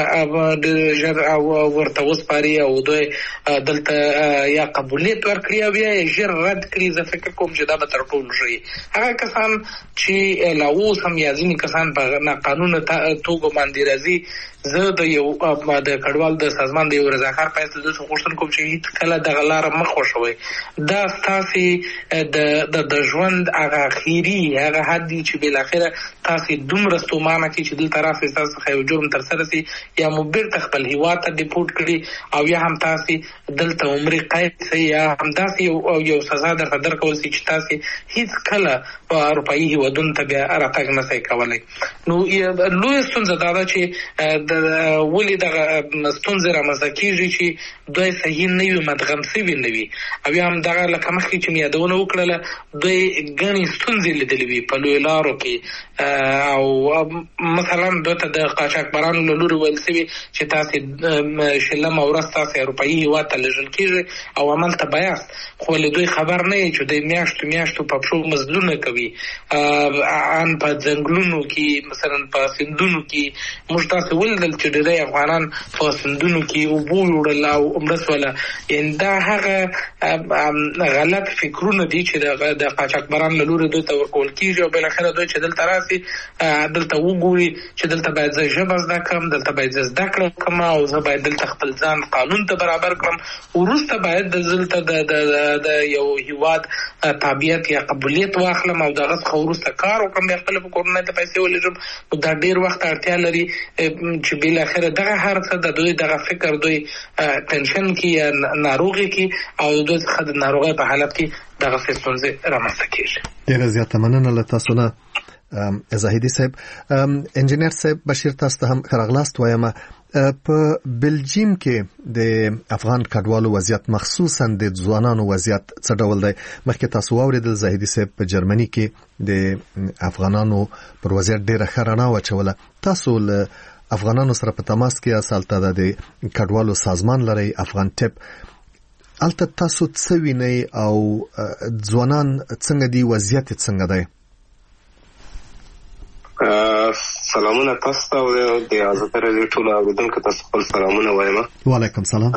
ژر ورته وسپاري او دوی دلته یا قبولیت ورکړي او یا ژر رد کړي. زه فکر کوم چې دا به تر ټولو ښه وي. هغه کسان چې لا اوس هم یا ځینې کسان په ناقانونه توګه باندې راځي زه د یو د کډوال د سازمان د یو رضاکار پایسته د غوښتنه کوم چې هیڅ کله د غلار مخ وشوي دا تاسو د ژوند هغه اخیری هغه حد چې بل اخره تاسو دومره ستومانه کې چې دلته راځي تاسو خو یو جرم تر سره سي یا مبر تخپل هیوا ته ډیپورټ کړي او یا هم تاسو دلته عمر قید سي یا هم تاسو یو سزا درکول سي چې تاسو هیڅ کله په اروپאי هیوادونو ته بیا راتګ نه سي کولای نو لوی ستونزه دا ده چې د ولې د ستونزې رامنځته کیږي چې دوی صحیح نه وي مدغم سوي نه وي او هم دغه لکه مخکې چې یادونه وکړله دوی ګڼې ستونزې لیدلې وي په لوی لارو کې او مثلا دوی ته د قاچاقبرانو له لوري ویل سوي چې تاسې شلمه ورځ تاسې اروپایي هېواد ته لېږل کېږي او هملته بیاست خو له دوی خبر نه یې چې دوی میاشتو په پښو مزلونه کوي ان په ځنګلونو کې مثلا په سیندونو کې موږ تاسې ولیدل چې ډېری افغانان په سیندونو کې اوبه وړل او مرسوله دا هغه غلط فکرونه دي چې د قاچاقبران له لوري دوی ته ورکول کېږي او بالاخره دوی چې دلته راسي دلته وګوري چې دلته باید زه ژبه زده کړم دلته باید زه زده کړه وکړم او زه باید دلته خپل ځان قانون ته برابر کړم وروسته باید دلته د یو هیواد تابعیت یا قبولیت واخلم او دغه څخه وروسته کار وکړم بیا خپل په کورنۍ ته پیسې ولېږم دا ډېر وخت اړتیا لري چې بالاخره دغه هر څه د دوی دغه فکر دوی ټنشن کې یا ناروغي کې او دوی څخه د ناروغۍ په حالت کې دغه ستونزې رامنځته کېږي. ډېره زیاته مننه له تاسو نه زاهدي صاحب. انجینر صاحب بشیر تاسو ته هم ښه راغلاست وایم. په بلجیم کې د افغان کډوالو وضعیت مخصوصا د ځوانانو وضعیت څه ډول دی؟ مخکې تاسو واورېدل زاهدي صاحب په جرمني کې د افغانانو پر وضعیت ډېره ښه رڼا واچوله. تاسو له افغانانو سره په تماس کې یاست، د کډوالو سازمان لري افغان ټپ، البته تاسو څه وینئ او ځوانان څنګه دي، وضعیت څنګه دی؟ سلامونه تاسو ته او د آزاد رادیو ټولو اورېدونکو ته خپل سلامونه وایم. وعلیکم سلام.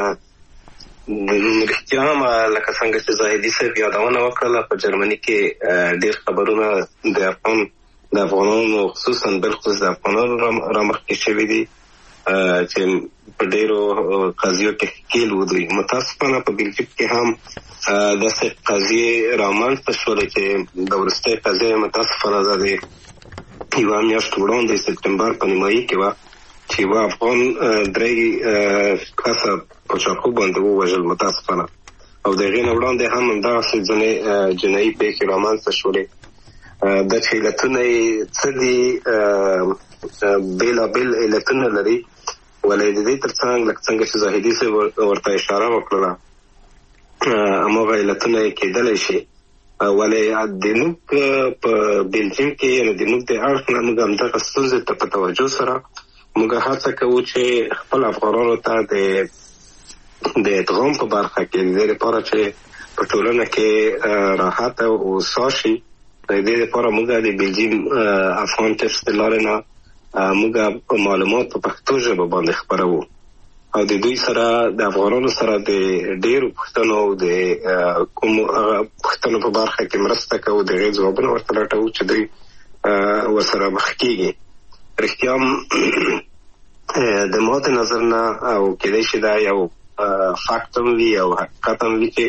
رښتیا هم لکه څنګه چې زاهدي صاحب یادونه وکړله په جرمني کې ډېر خبرونه د افغانانو خصوصا بالخصوص د افغانانو رامخکې شوي دي چې په ډېرو قضیو کې ښکېل ودرېږي. متاسفانه په بلجیک کې هم داسې قضیې رامنځته شولې چې د وروستۍ قضیه متاسفانه دا د یوه میاشت وړاندې سپتمبر په نیمایي کې وه چې یوه افغان درې کسه په چاقو باندې ووژل متاسفانه، او د هغې نه وړاندې هم همدغسې ځینې جنایي پېښې رامنځته شولې. دا چې علتونه یې څه دي، بېلابېل علتونه لري، ولې د دې تر څنګ لکه څنګه چې زاهدي صاحب ورته اشاره وکړله هماغه علتونه یې کېدلی شي. ولې د موږ په بلجیم کې یعنې د موږ د اړخ نه موږ همدغه ستونزې ته په توجه سره موږ هڅه کوو چې خپل افغانانو ته د ادغام په برخه کې د دې لپاره چې په ټولنه کې راحت او هوسا شي، د دې لپاره موږ د بلجیم افغان ټپس د لارې نه موږ معلومات په پښتو ژبه باندې خپروو او د دوی سره د افغانانو سره د ډېرو پوښتنو او د کومو پوښتنو په برخه کې مرسته کوو، د هغې ځوابونه ورته لټوو چې دوی ورسره مخ کېږي. رښتیا هم د ما د نظر نه او کېدای شي دا یو فکت هم وي او حقیقت هم وي چې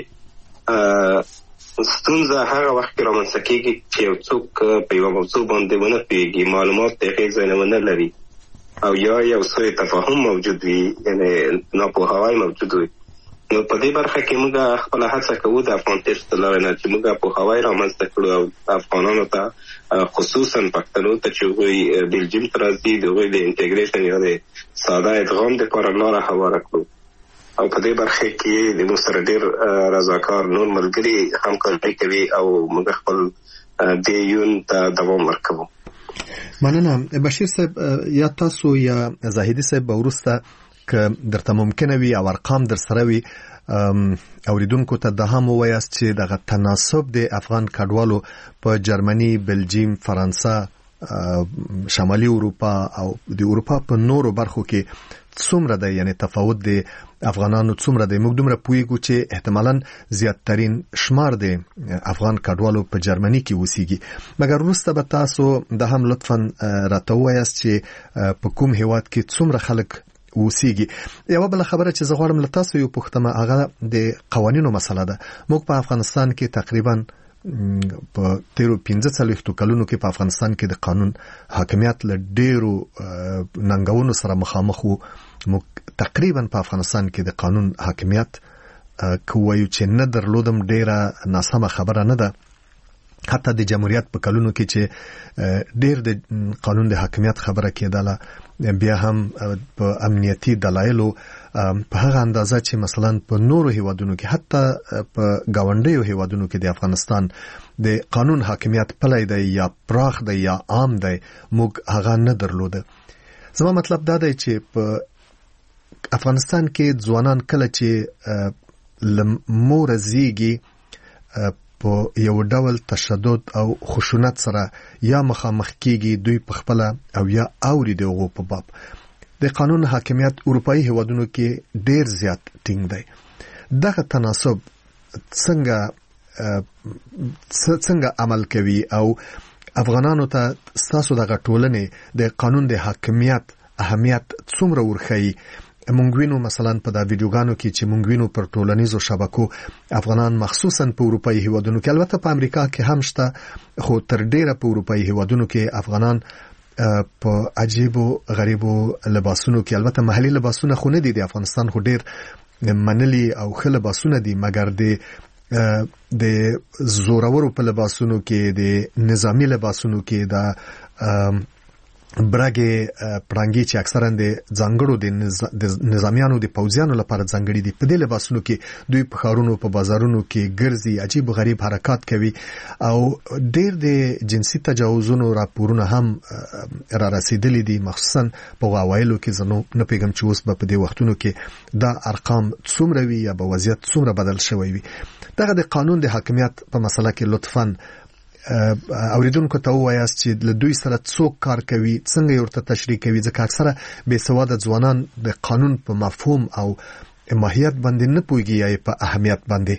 ستونزه هغه وخت کې رامنځته کېږي چې یو څوک په یوه موضوع باندې ونه پوهېږي، معلومات د هغې ځای نه ونه لري او یا یو څه تفاهم موجود وي، یعنې ناپوهاوی موجود وي. نو په دې برخه کې موږ خپله هڅه کوو د افغان ټپس د لارې نه چې موږ پوهاوی رامنځته کړو او افغانانو ته خصوصا پښتنو ته چې هغوی بلجیم ته راځي د هغوی د انټګریشن یا د ساده ادغام دپاره لاره هواره کړو. او په دې برخه کې د موږ سره ډېر رضاکار نور ملګري همکاري کوي او موږ خپل دې یون ته دوام ورکوو. مننه. بشیر صاحب یا تاسو یا زاهدي صاحب به وروسته که درته ممکنه وي او ارقام در سره وي اوریدونکو ته دا هم ووایاست چې دغه تناسب د افغان کډوالو په جرمني، بلجیم، فرانسه، شمالي اروپا او د اروپا په نورو برخو کې څومره دی، یعنی تفاوت دی افغانانو څومره دی. موږ دومره پوهیږو چې احتمالاً زیاتترین شمار دی افغان کډوالو په جرمني کې اوسېږي. مګر وروسته به تاسو د هم لطفاً راته ووایاست چې په کوم هیواد کې څومره خلک اوسېږي. یوه بله خبره چې زه غواړم له تاسو یو پوښتم، هغه د قوانینو مسله ده. موږ په افغانستان کې تقریباً په تیرو 45 کلونو کې په افغانستان کې د قانون حاکمیت له ډیرو ننګونو سره مخامخ وو. موږ تقریبا په افغانستان کې د قانون حاکمیت کوو چې نه درلودم ډیره ناسمه خبره نه ده. حتی د جمهوریت په کلونو کې چې ډیر د قانون د حاکمیت خبره کېدله، بیا هم په امنیتي دلایلو په هغه اندازه چې مثلا په نورو هیوادونو کې، حتی په گاونډیو هیوادونو کې د افغانستان د قانون حاکمیت پلی دی یا پراخ دی یا عام دی، موږ هغه نه درلوده. زما مطلب دا دی چې په افغانستان کې ځوانان کله چې لمور زیږي په یو ډول تشدد او خشونت سره یا مخامخ کیږي، دوی په خپل او یا اوري دغه په باب د قانون حاکمیت اروپאי هیوادونو کې ډیر زیات ټینګ دی. دغه تناسب څنګه عمل کوي او افغانانو ته ستاسو دغه ټولنې د قانون د حاکمیت اهمیت څومره ورخی؟ مونږ وینو مثلا په دا ویډیوګانو کې چې مونږ وینو پر ټولنیزو شبکو افغانان مخصوصا په اروپאי هیوادونو کې، البته په امریکا کې هم شته، خو تر ډیره په اروپאי هیوادونو کې افغانان په عجیبو غریبو لباسونو کې، البته محلي لباسونه خو نه دي د افغانستان، خو ډیر منلي او ښه لباسونه دي، مګر د زورورو په لباسونو کې، د نظامی لباسونو کې، د برګي پرنګي چې اکثرا د ځانګړو د نظامیانو د پوځیانو لپاره ځانګړي دي، په دې لباسونو کې دوی په ښارونو په بازارونو کې ګرځي، عجیب غریب حرکات کوي او ډیر د جنسي تجاوزونو راپورونه هم را رسیدلي دي، مخصوصا په غوایلو کې. زه نه پیغام چې اوس په دې وختونو کې دا ارقام څومره وي یا به وضعیت څومره بدل شوی وي. دغه د قانون د حاکمیت په مسله کې لطفاً اوریدونکو ته ووایاست چې له دوی سره څوک کار کوي، څنګه یې ورته تشریح کوي، ځکه اکثره بې سواده ځوانان د قانون په مفهوم او ماهیت باندې نه پوهیږي یا په اهمیت باندې.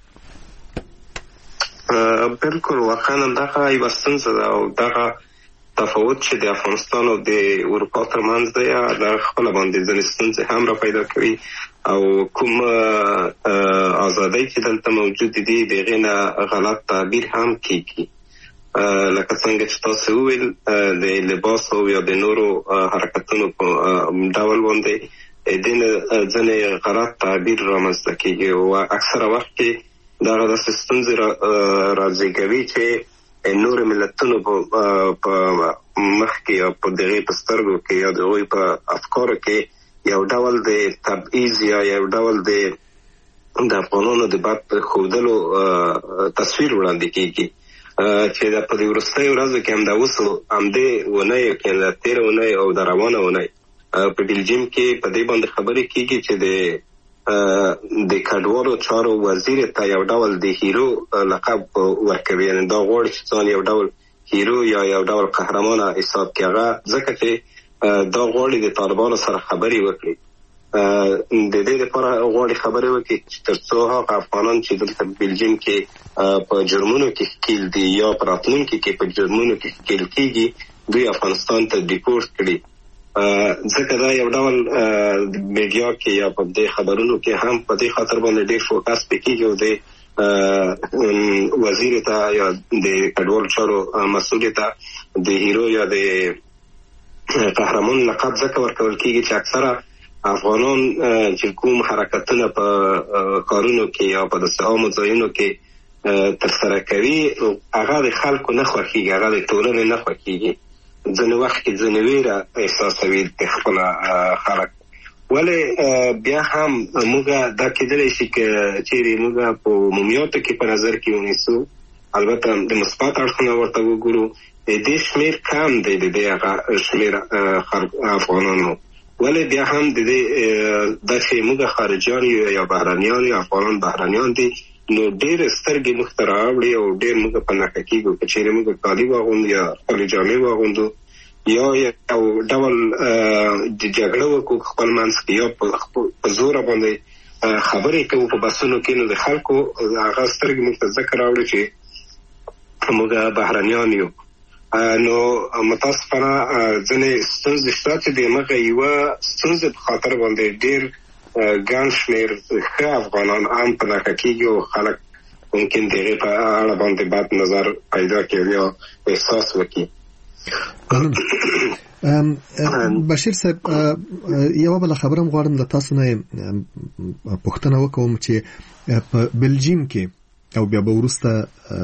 بالکل واقعا دغه یوه ستونزه ده او دغه تفاوت چې د افغانستان او د اروپا ترمنځ دی د خپله باندې ځینې ستونزې هم را پیدا کوي او کوم ازادۍ چې دلته موجود دي د هغې نه غلط تعبیر هم کیږي. لکه څنګه چې تاسو وویل د لباس او یا د نورو حرکتونو په ډول باندې دې نه ځینې غلط تعبیر رامنځته کیږي او اکثره وخت کې دغه داسې ستونزې رازېږوي چې نور ملتونو په مخ کې یا په دغې په سترګو کې یا د هغوی په افکارو کې یو ډول د تبعیض یا یو ډول د افغانانو د بد ښودلو تصویر وړاندې کیږي چې په دې وروستیو ورځو کې هم د اوس همدې اونۍ کې د تېره اونۍ او د روانه اونۍ په بلجیم کې په دې باندې خبرې کیږي چې د کډوالو چارو وزیر ته یو ډول د هیرو لقب ورکوي، یعنې دا غواړي چې ځان یو ډول هیرو یا یو ډول قهرمانه حساب کړي، هغه ځکه چې دا غواړي د طالبانو سره خبرې وکړي. د دې لپاره غواړي خبرې وکړي چې تر څو هغه افغانان چې دلته بلجیم کې په جرمونو کې ښکیل دي یا په راتلونکي کې په جرمونو کې ښکیل کېږي دوی افغانستان ته ډیپورټ کړي. ځکه دا یو ډول میډیا کې یا په دې خبرونو کې هم په دې خاطر باندې ډېر فوکس پکېږي او د وزیر ته یا د کډوالو چارو مسؤل ته د هیرو یا د قهرمان لقب ځکه ورکول کېږي چې اکثره افغانان چې کوم حرکتونه په کارونو کې یا په داسې عامو ځایونو کې ترسره کوي هغه د خلکو نه خوښېږي، هغه د ټولنې نه خوښېږي. ځینې وخت کې ځینې ویره احساسوي د خپله خلک. ولې بیا هم موږ دا کېدلی شي که چیرې موږ په عمومیاتو کې په نظر کې ونیسو، البته د مثبت اړخونه ورته وګورو، دې شمېر کم دی د دې هغه شمېر افغانانو. ولې بیا هم د دې دا چې موږ خارجیان یو یا بهرنیان یو افغانان بهرنیان دي نو ډېر سترګې موږ ته راوړي او ډېر موږ په نښه کېږو که چیرې موږ کالي واغوندو یا خپلې جامې واغوندو یو ډول د جګړه وکړو خپل منځ کې، یو په زوره باندې خبرې کوو په بسونو کې، نو د خلکو هغه سترګې موږ ته ذکر راوړي چې موږ بهرنیان یو. نو متاسفانه ځینې ستونزې شته چې د هغه یوه ستونزې په خاطر باندې ډېر ګڼ شمېر ښه افغانان هم په نښه کېږي او خلک ممکن د هغې په اړه باندې بد نظر پیدا کړي یا احساس وکړي. بشیر صاحب، یوه بله خبره هم غواړم له تاسو نه پوښتنه وکړم چې په بلجیم کې او بیا به وروسته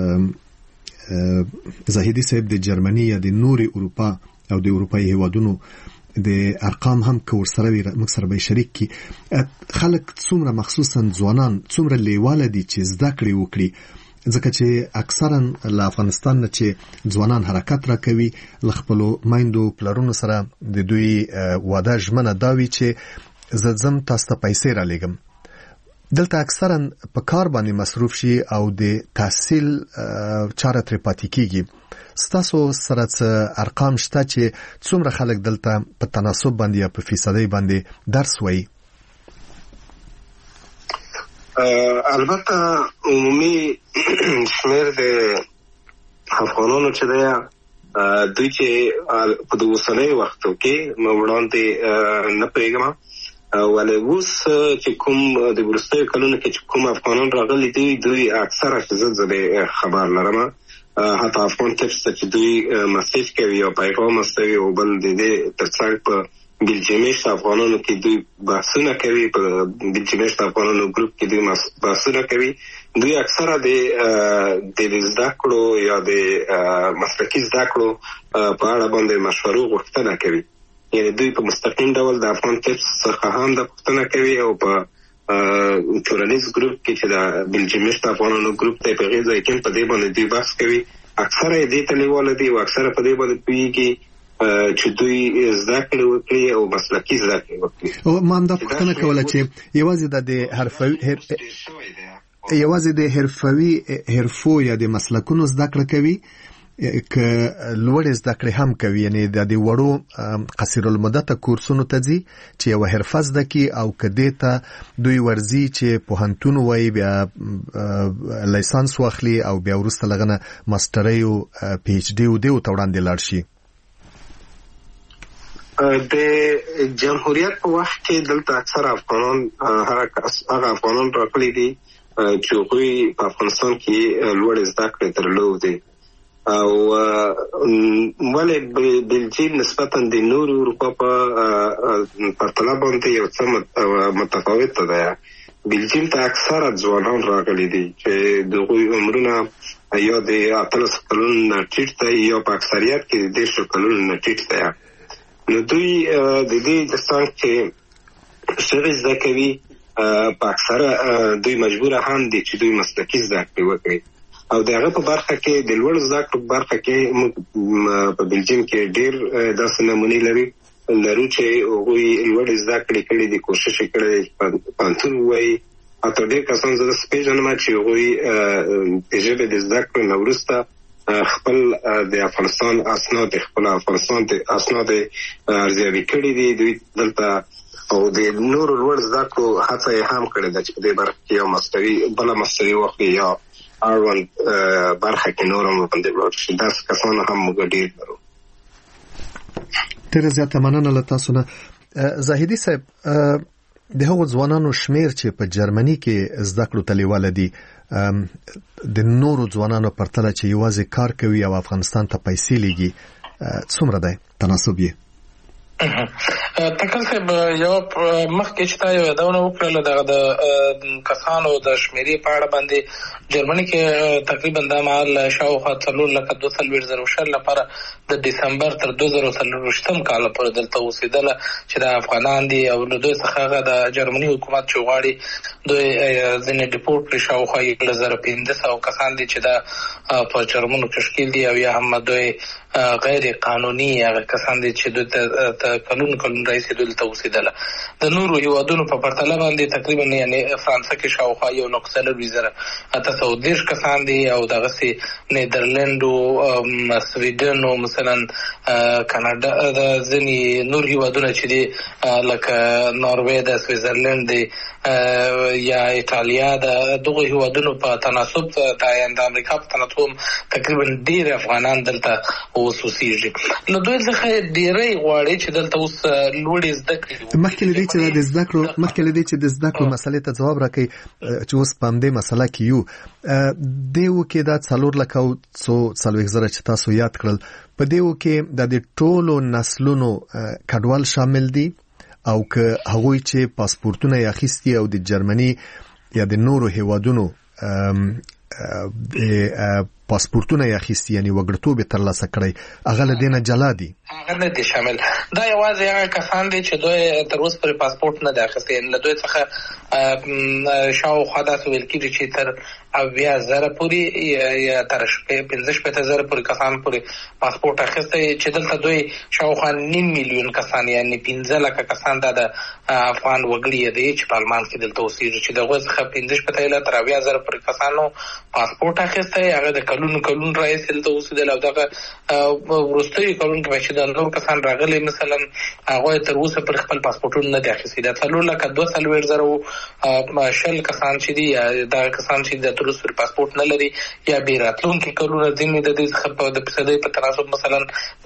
زاهدي صاحب د جرمني یا د نورې اروپا او د اروپایي هیوادونو د ارقام هم که ورسره وي موږ سره به شریک کړي. خلک څومره مخصوصا ځوانان څومره لیواله دي چې زده کړې وکړي، ځکه چې اکثرا له افغانستان نه چې ځوانان حرکت را کوي له خپلو میندو پلرونو سره د دوی واده ژمنه دا وي چې زه ځم تاسو ته پیسې را لیږم. دلته اکثرا په کار باندې مصروف شي او د تحصیل چاره ترې پاتې کیږي. ستاسو سره څه ارقام شته چې څومره خلک دلته په تناسب باندې یا په فیصدۍ باندې درس وایي؟ البته عمومي شمېر د افغانانو چې دی دوی چې په د اوسنیو وختو کې وړاندې نه پرېږدم، ولې اوس چې کوم د وروستیو کلونو کې چې کوم افغانان راغلي دي دوی اکثره چې زه خبر لرم حتی افغان ټپس ته چې دوی مسیج کوي یا پیغام استوي او بل د دې ترڅنګ په بلجیمیشت افغانانو کې دوی بحثونه کوي، په بلجیمیشت افغانانو ګروپ کې دوی بحثونه کوي. دوی اکثره د زده کړو یا د مسلکي زده کړو په اړه باندې مشورو غوښتنه کوي، یعنی دوی په مستقیم ډول د افغان ټپس څخه هم د پوښتنه کوي او په ټولنیز ګروپ کې چې د بلجیمیشت افغانانو ګروپ ته په غیر ځای کې په دې باندې دوی بحث کوي. اکثره یې دې ته لیواله دي او اکثره په دې باندې پوهېږي چې دوی زده کړې وکړي او مسلکي زده کړې وکړي. ما همدا پوښتنه کوله چې یوازې د حرفوي حرفو یا د مسلکونو زده کړه کوي که لوړې زده کړې هم کوي، یعنی د وړو قصیر المدته کورسونو ته ځي چې یوه حرفه زده کړي او که دې ته دوی ورځي چې پوهنتون وایي بیا لیسانس واخلي او بیا وروسته له هغه نه ماسټرۍ او پی ایچ ډي او دې ته وړاندې لاړ شي. د جمهوریت په وخت کې دلته اکثر افغانان هغه افغانان راغلي دي چې هغوی په افغانستان کې لوړې زده کړې درلودې او ولې بلجیم نسبتا د نور اروپا په پرتله باندې یو څه متفاوته ده. بلجیم ته اکثره ځوانان راغلي دي چې د هغوی عمرونه یا د 18 کلونو نه ټیټ دی یا په اکثریت کې د 10 کلونو نه ټیټ دی. نو دوی د دې د څنګ چې ژبې زده کوي په اکثره دوی مجبوره هم دي چې دوی مسلکي زده کړې وکړي او د هغه په برخه کې د لوړ زده کړو په برخه کې موږ په بلجیم کې ډېر داسې نمونې لرو چې هغوی لوړې زده کړې کړي دي، کوشش یې کړی دی پوهنتون ووایي. حتی ډېر کسان زه داسې پېژنم چې هغوی د ژبې د زده کړو نه وروسته خپل د افغانستان اسناد ارزیابي کړي دي. دوی دلته او د نورو لوړ زده کړو هڅه یې هم کړې ده چې په دې برخه کې یو بله ماستري واخلي یا اړوند برخه کې نور هم باندې ولاړ شي. داسې کسان هم موږ ډېر لرو. ډېره زیاته مننه له تاسو نه. زاهدي صاحب، د هغو ځوانانو شمیر چې په جرمني کې زده کړو ته لیواله دي د نورو ځوانانو پرتله چې یوازې کار کوي او افغانستان ته پیسې لیږي څومره دی تناسب یې؟ تکل صاحب یو مخکې چې تا یو یادونه وکړله دغه د کسانو د شمېرې په اړه باندې جرمني کې تقریبا دا مهال شاوخوا 4,240,000 لپاره د ډسمبر تر 2024 کال پورې دلته اوسېدله چې د افغانان دي او له دوی څخه هغه د جرمني حکومت چې غواړي دوی ځینې ډیپورټ کړي شاوخوا 1,500 کسان دي چې دا په جرمنو کې ښکېل دي او یا هم دوی غیر قانوني هغه کسان دي چې د کلون رئیس دلته اوسېدله. د نورو هیوادونو په پرتله باندې تقریبا یعنی فرانسه کې شاوخوا 1.2 کسان دي او دغسې نیدرلند او سویډن او مثلا کاناډا د ځینې نور هیوادونه چې دي لکه ناروې د سویزرلند دی یا ایټالیا د دغه هیوادونو په تناسب د امریکا په تناسب تقریبا ډېر افغانان دلته اوس اوسېږي. نو دوی څخه ډېری غواړي چې دلته اوس لوړې زده کړې. مخکې له دې چې د زده کړو مسلې ته ځواب راکړئ چې اوس په همدې مسله کې یو دیو کې دا 4,40,000 چې تاسو یاد کړل په دیو کې د ټولو نسلونو کډوال شامل دي او که هغوی چې پاسپورتونه یې اخیستي او د جرمني یا د نورو هیوادونو پاسپورتونه یې اخیستي یعنی وګړتوب یې ترلاسه کړی هغه له دې نه جلا دي؟ هغه نه دي شامل. دا یوازې هغه کسان دي چې دوی تر اوسه پورې پاسپورت نه دی اخیستی. له دوی څخه شاوخوا داسې ویل کېږي چې تر 80,000 پورې یا تر 15,000 پورې کسان پورې پاسپورت اخیستی چې دلته دوی شاوخوا 2.5 کسان یعنی 15 لکه کسان دا د افغان وګړي دي چې په المان کې دلته اوسېږي چې د هغوی څخه 15,000 تر 80,000 پورې کسانو پاسپورت اخیستی. هغه د کلون رئیس دلته اوسېدل او دغه وروستیو کلونو کې چې د نور کسان راغلي مثلا هغوی تر اوسه پر خپل پاسپورټونه نه دي اخیستي. د 4,42,000 کسان چې دي یا دغه کسان چې د تر اوسه پر پاسپورټ نه لري یا بې راتلونکي کلونه ځینې د دې څخه د فیصدۍ په تناسب مثلا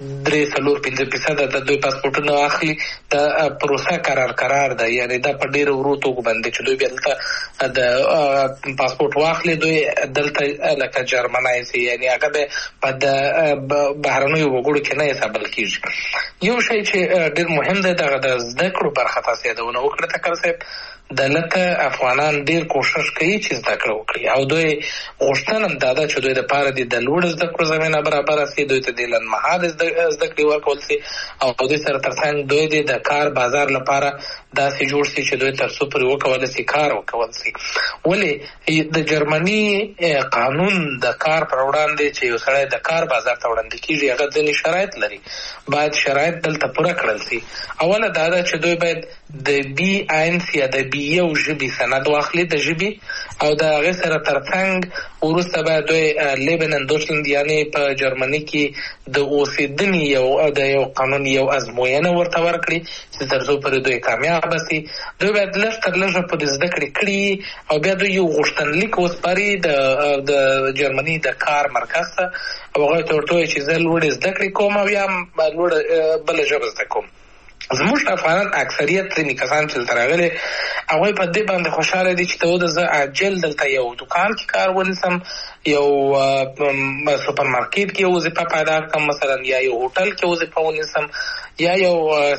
3.5% د دوی پاسپورټونه اخلي. د پروسه قرار ده یعنی دا په ډېر ورو توګه باندې چې دوی بیا دلته د پاسپورټ واخلي دوی دلته لکه جرمنی سي یعنی هغه به په د بهرنیو وګړو کې نه حسابل کېږي. یو شی چې ډېر مهم دی دغه د زده کړو برخه تاسو یادونه وکړه ټکر صاحب. دلته افغانان ډېر کوشش کوي چې زده کړه وکړي او دوی غوښتنه هم دا ده چې دوی دپاره د لوړ زده کړو زمینه برابره سي. دوی ته د لنډمهاله زده کړې ورکول سي او دوی سره ترڅنګ دوی د کار بازار لپاره داسې جوړ سي چې دوی تر څو پورې وکولی سي کار وکول سي. ولې د جرمني قانون د کار پر وړاندې چې یو سړی د کار بازار ته وړاندې کېږي هغه ځینې شرایط لري. باید شرایط دلته پوره کړل سي. اوله دا ده چې دوی باید د B1 یا د B1 ژبې سند واخلي د ژبې او د هغې سره ترڅنګ وروسته باید دوی لیبن اند دوچلند یعنې په جرمني کې د اوسېدنې د یو قانون یو ازموینه ورته ورکړي چې تر څو پورې دوی کامیابه سي. دوی باید لږ تر لږه پورې زده کړې کړي او بیا دوی یو غوښتنلیک وسپاري د جرمني د کار مرکز ته او هغوی ته ورته وایي چې زه لوړې زده کړې کوم او یا لوړه بله ژبه زده کوم. زموږ افغانان اکثریت ځینې کسان چې دلته راغلي هغوی په دې باندې خوشحاله دي چې ته زه عاجل دلته یو دوکان کې کار ونیسم یو سوپر مارکیټ کې وظیفه پیدا کړم مثلا یا یو هوټل کې وظیفه ونیسم یا یو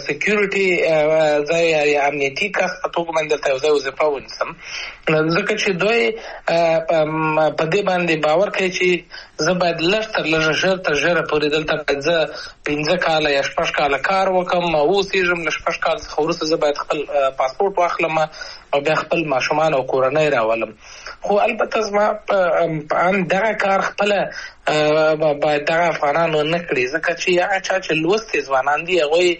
سکیورټي ځای یا امنیتي کس په توګه باندې دلته یو ځای وظیفه ونیسم. ځکه چې دوی په دې باندې باور کوي چې زه باید لږ تر لږه ژر تر ژره پورې دلته باید زه 15 کاله یا 6 کاله کار وکړم او اوسېږم. له 6 کال څخه وروسته زه باید خپل پاسپورټ واخلم او بیا خپل ماشومان او کورنۍ راولم. خو البته زما په دغه کار خپله باید دغه افغانان ونه کړي ځکه چې هغه چا چې لوستي ځوانان دي هغوی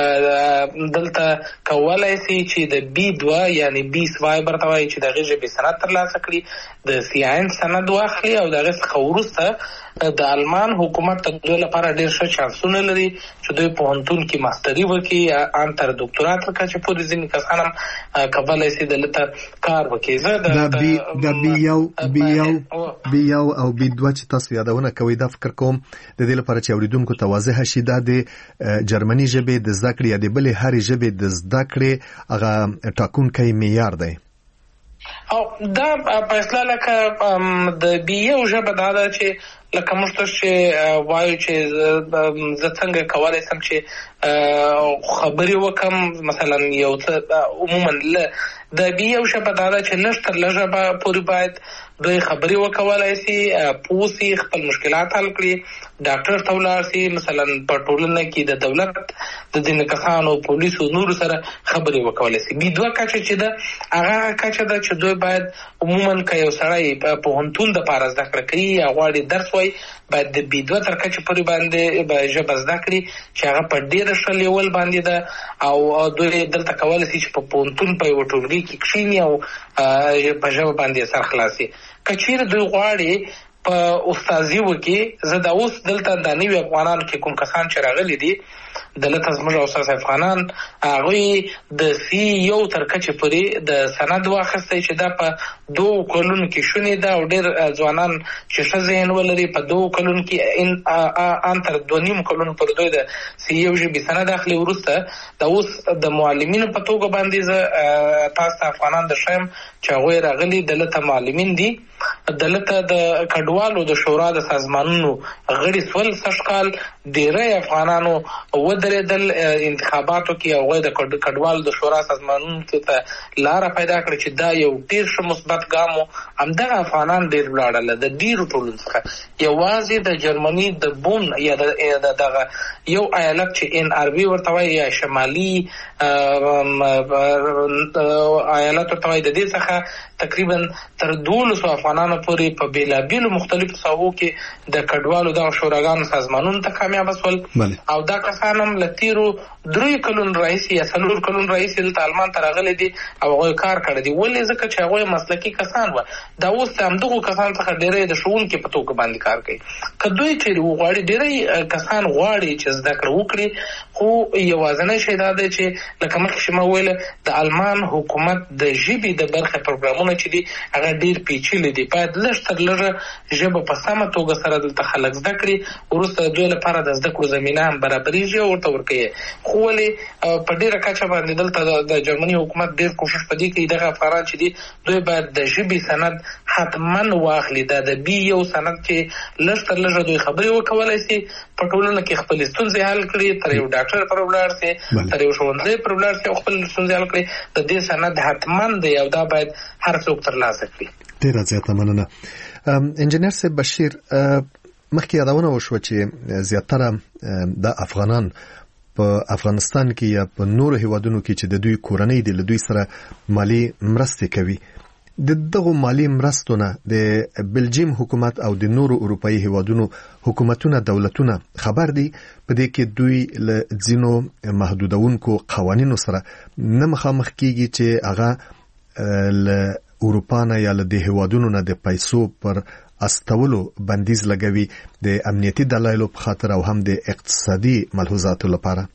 دلته کولی سي چې د B2 یعنی B2 برته وایي چې د هغې ژبې سند ترلاسه کړي د C1 سند واخلي او د هغې څخه وروسته د المان حکومت د دوی لپاره ډېر ښه چانسونه لري چې دوی پوهنتون کې ماستري وکړي یا ان تر دکتورا تر کچې پورې ځینې کسان هم کولی سي دلته کار وکړي. زه د B1 او B2 چې تاسو یادونه کوئ دا فکر کوم د دې لپاره چې اورېدونکو ته واضحه شي دا د جرمني ژبې د زده کړې یا د بلې هرې ژبې د زده کړې هغه ټاکونکی معیار دی. او دا په اصطلاح لکه د B1 ژبه دا ده چې لکه موږ ته چې وایو چې زه څنګه کولی سم چې خبرې وکړم مثلا یو څه عموما د B1 ژبه دا ده چې لږ تر لږه پورې باید دوی خبرې وکولی سي پوه سي خپل مشکلات حل کړي ډاکټر ته ولاړ شي، مثلا په ټولنه کې د دولت د دین کسانو پولیسو نور سره خبرې وکولای شي. بي دوه کچه چې ده هغه کچه ده چې دوی باید عموما که یو سړی په پوهنتون د پاره زده کړه کوي یا غواړي درس وایي باید د بي دوه تر کچې پورې باندې به ژبه زده کړي چې هغه په ډېره ښه لیول باندې ده او دوی دلته کولی شي چې په پوهنتون په یوه ټولګي کې کښېني او په ژبه باندې سر خلاصي. که چیرې دوی غواړي په استازي وکړي، زه دا اوس دلته د نوي افغانانو کې کوم کسان چې راغلي دي دلته زموږ استاد افغانان هغوی د سی یو تر کچې پورې د سند واخیستی چې دا په 2 کلونو کې شونې ده او ډېر ځوانان چې ښه ذهن ولري په 2 کلونو کې ان تر 2.5 کلونو پورې دوی د سی یو ژبې سند اخلي. وروسته دا اوس د معلمینو په توګه باندې زه تاسو ته افغانان درښیم چې هغوی راغلي دلته معلمین دي، دلته د کډوالو د شورا د سازمانونو غړي سول. سږ کال ډېری افغانانو ودرېدل انتخاباتو کې او هغوی د کډوالو د شورا سازمانونو ته لاره پیدا کړه چې دا یو ډېر ښه مثبت ګام و. همدغه افغانان ډېر ولاړله د ډېرو ټولنو څخه. یوازې د جرمني د بون یا دغه یو ایالت چې NRV ورته وایي یا شمالي ایالت ورته وایي، د دې څخه تقریبا تر 1200 افغانانو پورې په بېلابېلو مختلفو ساحو کې د کډوالو دغه شوراګانو سازمانونو ته کامیابه شول او دا کسان هم له تېرو 3 کلونو راهیسې یا 4 کلونو راهیسې دلته آلمان ته راغلي دي او هغوی کار کړی دي. ولې؟ ځکه چې هغوی مسلکي کسان وه. دا اوس د همدغو کسانو څخه ډېری د ښوونکي په توګه باندې کار کوي. که دوی چېرې وغواړي، ډېری کسان غواړي چې زده کړه وکړي، خو یوازینی شی دا دی چې لکه مخکې چې ما ویله د آلمان حکومت د ژبې د برخې پروګرامونه چې دي هغه ډېر پیچلي دي. باید لږ تر لږه ژبه په سمه توګه سره دلته خلک زده کړي، وروسته د دوی لپاره د زده کړو زمینه هم برابرېږي او ورته ورکوي. خو ولې په ډېره کچه باندې دلته د جرمني حکومت ډېر کوښښ په دې کوي دغه افغانان چې دي دوی باید د ژبې سند حتما واخلي. دا د بي یو سند کې لږ تر لږه دوی خبرې وکولی شي، په ټولنه کې خپلې ستونزې حل کړي، تر یو ډاکټر پر ولاړ شي، تر یو ښوونځی پر ولاړ شي او خپل ستونزې حل کړي. د دې سند حتما دی او دا باید هر څوک ترلاسه کړي. ډېره زیاته مننه. انجینر صاحب بشیر، مخکې یادونه وشوه چې زیاتره د افغانان په افغانستان کې یا په نورو هیوادونو کې چې د دوی کورنۍ دي له دوی سره مالی مرستې کوي. د دغو مالی مرستو نه د بلجیم حکومت او د نورو اروپایي هیوادونو حکومتونه دولتونه خبر دي په دې کې دوی له ځینو محدودونکو قوانینو سره نه مخامخ کیږي چې هغه له اروپا نه یا له د هیوادونو نه د پیسو پر استولو بندیز لګوي د امنیتي دلایلو په خاطر او هم د اقتصادي ملحوظاتو لپاره.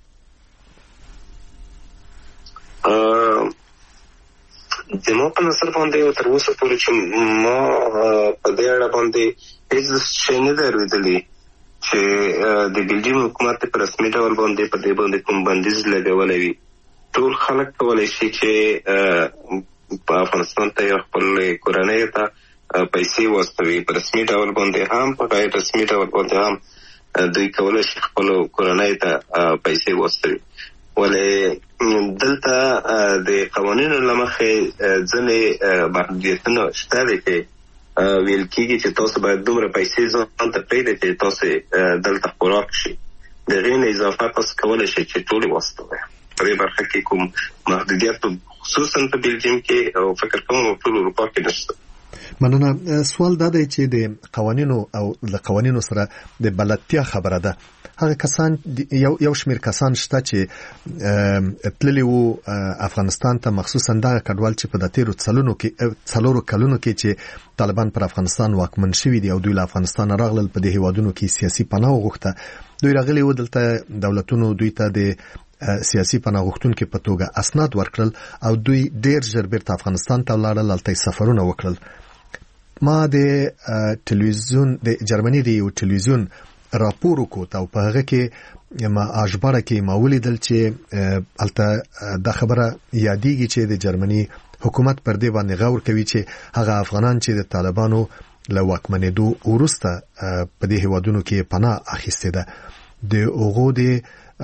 زما په نظر باندې تر اوسه پورې چې ما په دې اړه باندې هیڅ شی نه دی اورېدلی چې د بلجیم حکومت په رسمي ډول باندې په دې باندې کوم بندیز لګولی وي. ټول خلک کولی شي چې په افغانستان ته یا خپل کورنۍ ته پیسې واستوي. په رسمي ډول باندې هم په غیر رسمي ډول باندې هم دوی کولی شي خپل کورنۍ ته پیسې واستوي. ولې دلته د قوانینو له مخې ځینې محدودیتونه شته دي چې ویل کېږي چې تاسو باید دومره پیسې ځان ته پرېږدئ چې تاسو دلته خوراک شي. د هغې نه اضافه تاسو کولی شئ چې ټولې واستوئ. په دې برخه کې کوم محدودیت خصوصا په بلجیم کې او فکر کوم په ټول اروپا کې نشته. مننه. سوال دا دی چې د قوانینو او د قوانینو سره د بلدتیا خبره ده. هغه کسان یو شمیر کسان شته چې تللی وو افغانستان ته، مخصوصا دا کډوال چې په د تیرو څلورو کلونو کې چې طالبان پر افغانستان واکمن شوي دي او دوی له افغانستان راغلل، په دې هیوادونو کې سیاسي پناه وغوښته. دوی راغلي وو دلته دولتونو دوی ته د سیاسي پناه غوښتونکو په توګه اسناد ورکړل او دوی ډېر ژر بیرته افغانستان ته ولاړل، هلته سفرونه وکړل. ما د ټلویزیون د جرمني د یو ټلویزیون راپور وکړ او په هغه کې ما اجباره کې ما ولیدل چې هلته دا خبره یادېږي چې د جرمني حکومت پر دې باندې غور کوي چې هغه افغانان چې د طالبانو له واکمنېدو وروسته په دې هیوادونو کې پناه اخیستې ده، د هغو د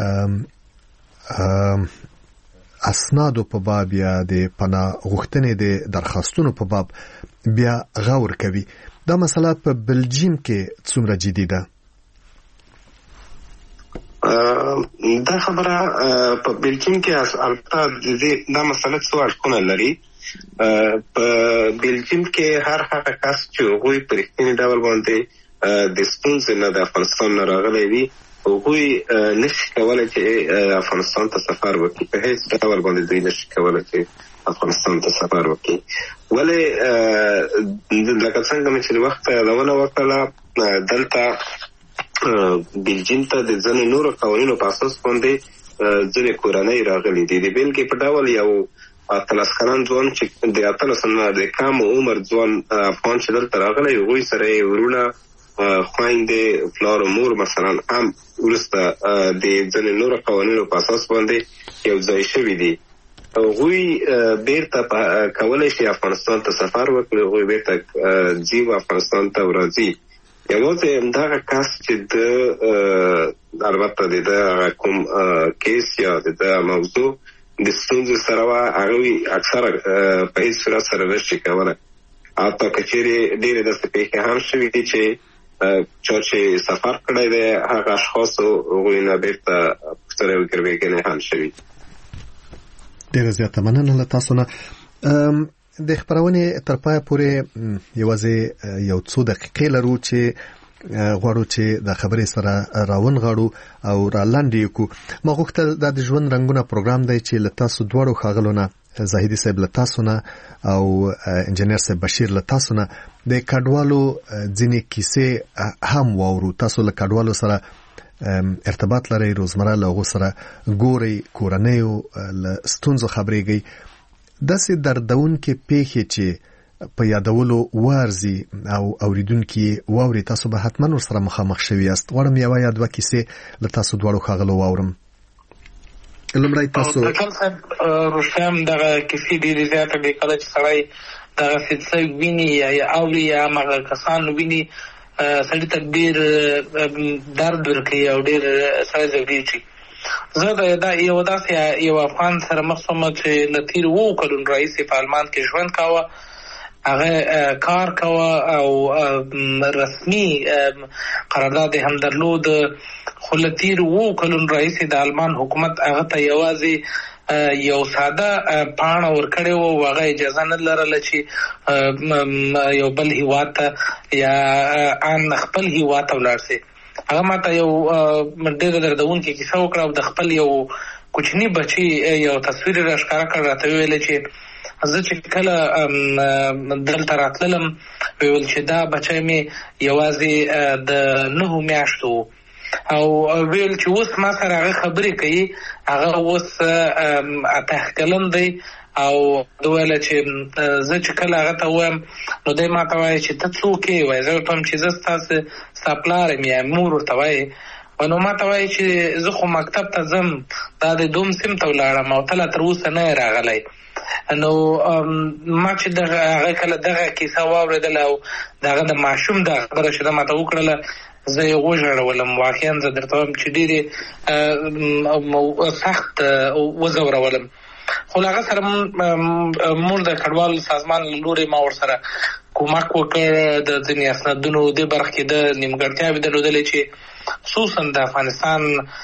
اسنادو په باب یا د پناه غوښتنې د درخواستونو په باب بیا غور کوي. دا مسله په بلجیم کې څومره جدي ده؟ دا خبره په بلجیم کې البته دا مسله څو اړخونه لري. په بلجیم کې هر هغه کس چې هغوی په رښتیني ډول باندې د ستونزې نه د افغانستان نه راغلی وي هغوی نشي کولی چې افغانستان ته سفر وکړي. په هیڅ ډول باندې دوی نشي کولی چې افغانستان ته سفر وکړي. ولې لکه څنګه مې چې د وخت یادونه وکړله دلته بلجیم ته د ځینو نورو قوانینو په اساس باندې ځینې کورنۍ راغلي دي. د بېلګې په ډول یو 18 کلن ځوان چې د 18 نه د کم عمر ځوان افغان چې دلته راغلی هغوی سره یې ورونه خویندې پلار و مور مثلا هم وروسته د ځینې نورو قوانینو په اساس باندې یو ځای شوي دي. هغوی بیرته کولی شي افغانستان ته سفر وکړي. هغوی بیرته ځي و افغانستان ته ورځي. یوازې همدغه کس چې د البته د ده کوم کیس یا د ده موضوع د ستونزې سره وه هغوی اکثره په هېڅ صورت سره نشي کولی. حتی که چیرې ډېرې داسې پیښې هم شوي دي چې چا چې سفر کړی دی هغه اشخاصو هغوی نه بیرته پوښتنې وګربېږنې هم شوي. ډېره زیاته مننه له تاسو نه. د خبرونې تر پایه پورې یوازې یو څو دقیقې لرو چې غواړو چې د خبرې سره راونغاړو او را لاندې کړو. ما غوښتل دا د ژوند رنګونه پروګرام دی چې له تاسو دواړو ښاغلو نه زاهدي صاحب له تاسو نه او انجینر صاحب بشیر له تاسو نه د کډوالو ځینې کیسې هم واورو. تاسو له کډوالو سره ارتباط لرئ، روزمره له هغو سره ګورئ، کورنیو له ستونزو خبرېږئ. داسې دردونکې پیښې چې په یادولو وارزي او اوریدونکي واوري تاسو به حتما ورسره مخامخ شوي یاست. غواړم یوه یا دوه کیسې له تاسو دواړو ښاغلو واورم. لومړی تاسو تکل صاحب رستم دغه کیسې ډېرې زیاتې دي. کله چې سړی دغسې څه ویني یا اوري یا هماغه کسان ویني سړي ته ډېر درد ورکوي او ډېر سړی ځورېږي. زه دا یو داسې یو افغان سره مخ شوم چې له تېرو 7 کلونو راهیسې په المان کې ژوند کاوه. هغه کار کوه او رسمي قرارداد هم درلود، خو له تېرو 7 کلونو راهیسې د المان حکومت هغه ته یوازې یو ساده پاڼه ورکړې وه او هغه اجازه نه لرله چې یو بل هېواد ته یا ان خپل هېواد ته ولاړ سي. هغه ماته یو ډېره دردونکې کیسه وکړه او د خپل یو کوچني بچي یو تصویر یې راښکاره کړ. راته ویلې چې زه چې کله دلته راتللم ویل چې دا بچی مې یوازې د 9 میاشتو او ویل چې اوس ما سره هغه خبرې کوي. هغه اوس 8 کلن دی او ویله چې زه چې کله هغه ته وایم نو دی ما ته وایي چې ته څوک یې؟ وایي زه ورته وایم چې زه ستا پلار یم یا مور ورته وایي. نو ما ته وایي چې زه خو مکتب ته ځم، دا د دوم سیم ته ولاړم او ته لا تر اوسه نه یې راغلی. نو ما چې هغه کله دغه کیسه واورېدله او د هغه د ماشوم دا خبره چې ده ما ته وکړله زه یې وژړولم. واقعا زه درته وایم چې ډېرې سخت وځورولم. خو له هغه سره موږ د کډوالو سازمان له لورې ما ورسره کومک وکړ. د ځینې اسنادونو دې برخه کې د نیمګړتیاوې درلودلې چې خصوصا د افغانستان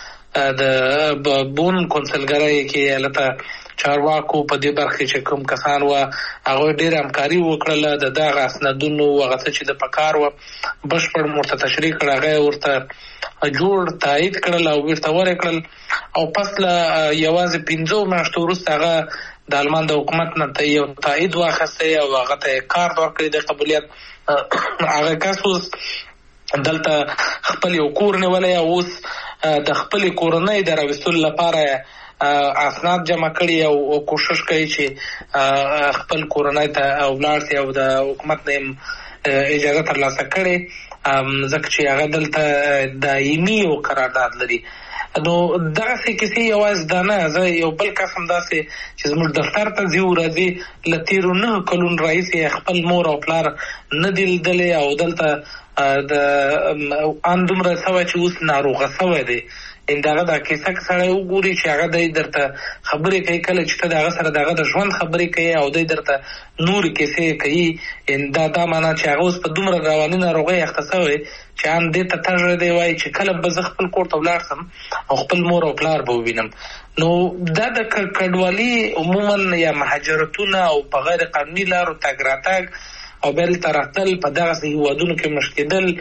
د بون کنسلګرۍ کې هلته چارواکو په دې برخه چې کوم کسان وه هغوی ډېره همکاري وکړله. د دغه اسنادونو هغه څه چې د پکار وه بشپړ ورته تشریح کړ، هغه یې ورته جوړ تایید کړل او بیرته ورې کړل او پس له یوازې 15 میاشتو وروسته هغه د المان د حکومت نه یو تایید واخیستی او هغه ته یې کارت ورکړی د قبولیت. هغه کس اوس دلته خپل یو کور نیولی او اوس د خپلې کورنۍ د راویستلو لپاره اسناد جمع کړي او کوشش کوي چې خپل کورنۍ ته ولاړ شي او د حکومت نه اجازه ترلاسه کړي ځکه چې هغه دلته دایمي او قرارداد لري. نو دغسې کیسې یوازې دا نه، زه یو بل کس هم داسې چې زموږ دفتر ته ځي او راځي له تېرو 9 کلونو راهیسې خپل مور او پلار نه دي لیدلی او دلته د ان دومره سوی چې اوس ناروغه سوی دی دغه دا کیسه که سړی وګوري چې هغه دی درته خبرې کوي کله چې ته د هغه سره د هغه د ژوند خبرې کوي او دی درته نورې کیسې کوي دا معنا چې هغه اوس په دومره رواني ناروغۍ اخته سوی چې ان دې ته تږی دی وایي چې کله به زه خپل کور ته ولاړ شم او خپل مور او پلار به ووینم. نو دا د کډوالي عموما یا مهاجرتونه او په غیر قانوني لارو تګ راتګ او بېرته راتلل په دغسې هېوادونو کې مشکېدل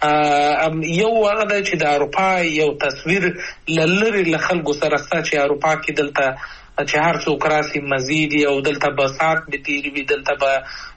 یو هغه دی چې د اروپا یو تصویر له لرې له خلکو سره شته چې اروپا کې دلته چې هر څوک راسي مزید او دلته به ساعت به تېري وي دلته به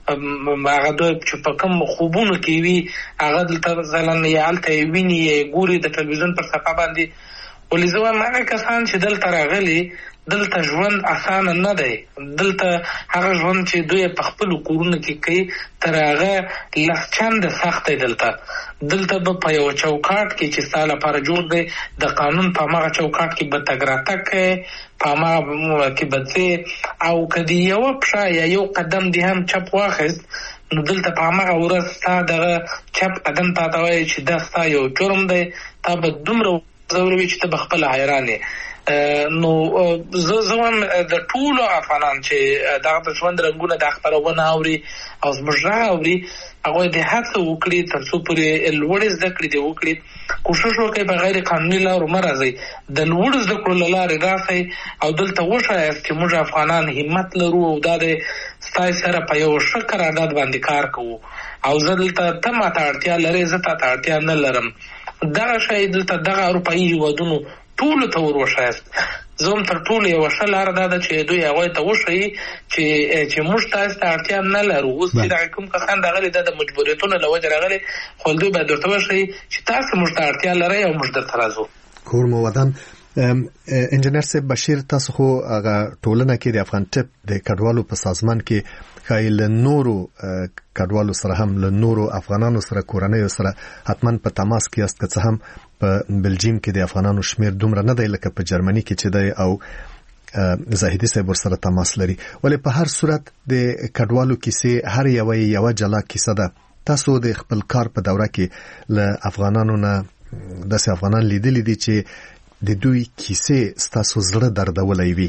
هغه دوی چې په کوم خوبونو کې وي هغه دلته مثلا یا هلته یې ویني یا ګوري د ټلویزیون پر صفحه باندې. ولې زه وایم هغه کسان چې دلته راغلي دلته ژوند اسانه نه دی. دلته هغه ژوند چې دوی په خپلو کورونو کې کوي تر هغه لس چنده سخت دی. دلته به په یوه چوکاټ کې چې ستا لپاره جوړ دی د قانون په هماغه چوکاټ کې به تګ راتګ کوې په هماغه کې به ځې او که د یوه پښه یا یو قدم دې هم چپ واخیست نو دلته په هماغه ورځ ستا دغه چپ قدم تا ته وایي چې دا ستا یو جرم دی. تا به دومره ضروري چې ته به خپله حیران یې. نو زه وایم د ټولو افغانان چې دغه د ژوند رنګونه د خپرونه اوري او زموږ غږ اوري هغوی دې هڅه وکړي تر څو پورې لوړې زده کړې دې وکړي. کوشش وکړئ په غیر قانوني لارو مه راځئ د لوړو زده کړو له لارې راسئ او دلته وښایاست چې موږ افغانان همت لرو او دا دی ستاسې سره په یو ښه قرارداد باندې کار کوو او زه دلته ته ماته اړتیا لرې زه تا ته اړتیا نه لرم. دغه شی دلته دغه اروپایي هېوادونو ټولو ته ور وښایاست. زه هم تر ټولو یوه ښه لاره دا ده چې دوی هغوی ته وښایي چې موږ تاسې ته اړتیا نه لرو. اوس چې دغه کوم کسان راغلي دا د مجبوریتونو له وجې راغلي خو دوی باید ورته وښایي چې تاسې موږ ته اړتیا لرئ او موږ درته راځو. کور مو ودان انجینر صاحب بشیر تاسو خو هغه ټولنه کې د افغان ټپ د کډوالو په سازمان کې ښایي له نورو کډوالو سره هم له نورو افغانانو سره کورنیو سره حتما په تماس کې یاست که څه هم په بلجیم کې د افغانانو شمیر دومره نه دی لکه په جرمني کې چې دی او زاهدي صاحب ورسره تماس لري. ولې په هر صورت د کډوالو کیسې هر یوه جلا کیسه ده. تاسو د خپل کار په دوره کې له افغانانو نه داسې افغانان لیدلی دي چې د دوی کیسې ستاسو زړه دردولی وي؟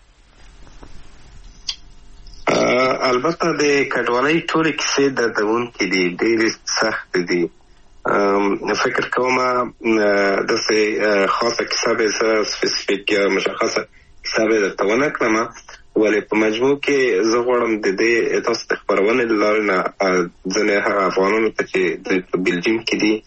البته د کډوالۍ ټولې کیسې دردونکې دي، ډېرې سختې دي. فکر کوم داسې خاصه کیسه به زه سپیسیفیک یا مشخصه کیسه به درته ونه کړم، ولې په مجموع کې زه غواړم د دې تاسو د خپرونې له لارې نه ځینې هغه افغانانو ته چې په بلجیم کې دي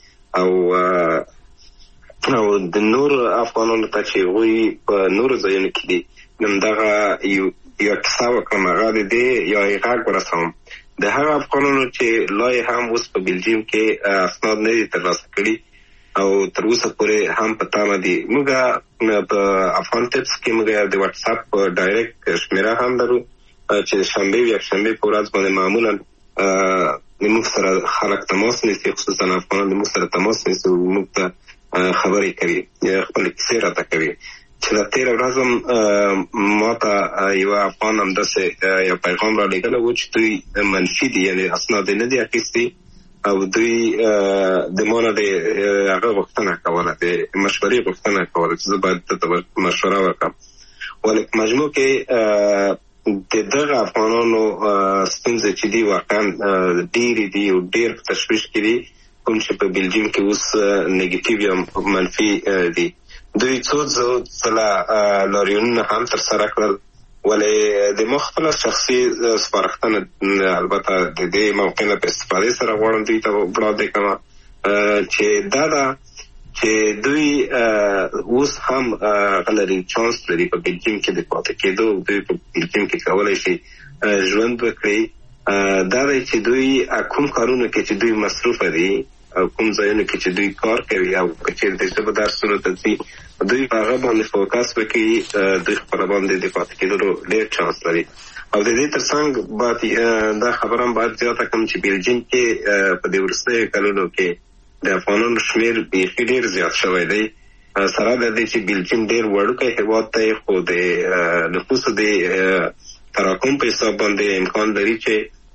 او د نورو افغانانو ته چې هغوی په نورو ځایونو کې دي همدغه یوه کیسه وکړم، هغه د دې یا یې غږ ورسوم د هغه افغانانو چې لا یې هم اوس په بلجیم کې اسناد نه دي ترلاسه کړي او تر اوسه پورې هم په تمه دي. موږ په افغان ټپس کې موږ د واتس اپ ډایرکټ شمیره هم لرو چې شنبې یا یکشنبې په ورځ باندې معمولا موږ سره خلک تماس نیسي، خصوصا افغانان موږ سره تماس نیسي، موږ ته خبرې کوي، خپلې کیسې راته کوي. چې د تېره ورځ هم ما ته یوه افغان همداسې یو پیغام را لېږلی و چې دوی منفي دي، یعنې اسناد یې نه دي اخیستي او دوی د ما نه د هغه غوښتنه کوله، د مشورې غوښتنه کوله چې زه باید دته مشوره وکړم. ولې په مجموع کې د دغه افغانانو ستونزې چې دي واقعا ډېرې دي او ډېر په تشویش کې دي، کوم چې په بلجیم کې اوس نیګیټیو یا منفي دي. دوی څو ځله لاریونونه هم ترسره کړل، ولې د ما خپله شخصي سپارښتنه البته د دې موقع نه په استفادې سره غواړم دوی ته وړاندې کړم چې دا ده چې دوی اوس هم هغه لري چانس لري په بلجیم کې د پاتې کېدو، دوی په بلجیم کې کولی شي ژوند وکړي. دا دی چې دوی کوم کارونه کې چې دوی مصروفه دي او کوم ځایونه کې چې دوی کار کوي او که چېرې د ژبه درسونو ته ځي دوی په هغه باندې فوکس وکړي، دوی خپله باندې د پاتې کېدلو ډېر چانس لري. او د دې تر څنګ باید دا خبره هم باید زیاته کړم چې بلجیم کې په دې وروستیو کلونو کې د افغانانو شمېر بیخي ډېر زیات شوی دی، سره د دې چې بلجیم ډېر وړوکی هېواد دی خو د نفوسو د تراکم په حساب باندې امکان لري چې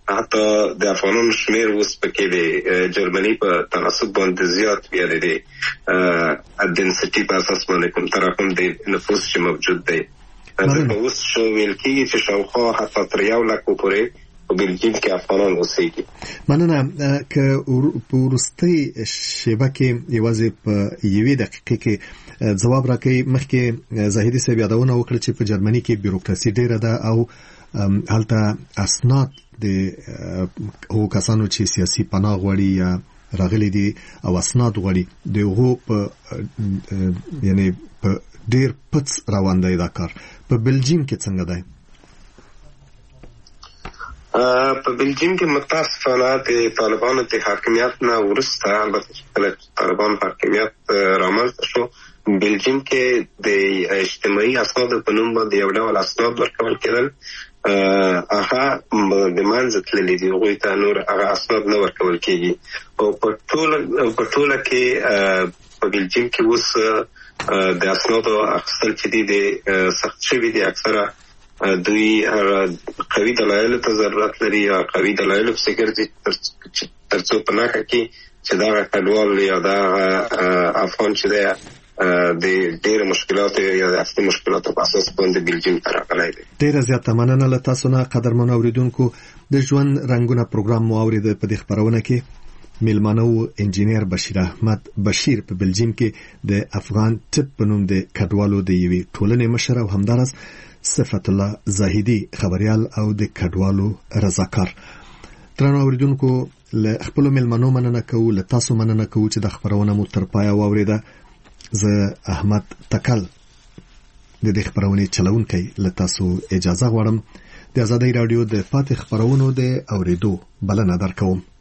حتی د افغانانو شمیر اوس پکې د جرمني په تناسب باندې زیات بیا د ډنسټي په اساس باندې کوم تراکم د نفوس چې موجود دی. په اوس شو ویل کېږي چې شاوخوا حتی تر 1 لک پورې په بلجیم کې افغانان اوسېږي. مننه. که په وروستۍ شیبه کې یوازې په 1 دقیقې کې ځواب راکړئ. مخکې زاهدي صاحب یادونه وکړه چې په جرمني کې بیروکراسي ډیره ده او هلته اسناد د هغو کسانو چې سیاسي پناه غواړي یا راغلي دي او اسناد غواړي د هغو په یعنی په ډیر پڅ روان دی دا کار. په بلجیم کې څنګه دی؟ په بلجیم کې متاسفانه د طالبانو د حاکمیت نه وروسته، البته کله طالبان حاکمیت رامنځته شو، بلجیم کې د اجتماعي اسنادو په نوم باندې یو ډول اسناد ورکول کېدل. هغه د منځ تللي دي، هغوی ته نور هغه اسناد نه ورکول کېږي. او په ټوله کې په بلجیم کې اوس د اسنادو اخیستل چې دي د سخت شوي دي. اکثره دوی قوي دلایلو ته ضرورت لري یا قوي دلایلو پسې ګرځي تر څو په نښه کړي چې دغه کډوال یا دغه افغان چې دی د ډېرو مشکلاتو یا د اصلي مشکلاتو په اساس باندې بلجیم ته راغلی دی. ډېره زیاته مننه له تاسو نه قدرمنو اورېدونکو. د ژوند رنګونه پروګرام مو اورېده. په دې خپرونه کې میلمانه و انجینیر بشیر احمد بشیر په بلجیم کې د افغان ټپ په نوم د کډوالو د یوې ټولنې مشر او همداراز صفت الله زاهدي خبريال او د کډوالو رضاکار. درنو اوریدونکو له خپل میلمنو مننه کوو، له تاسو مننه کوو چې د خبرونه مو تر پایه واوریده. زه احمد تکل د دې خبرونه چلونکي له تاسو اجازه غواړم. د آزادۍ رادیو د پاتې خبرونو د اوریدو بلنه درکوم.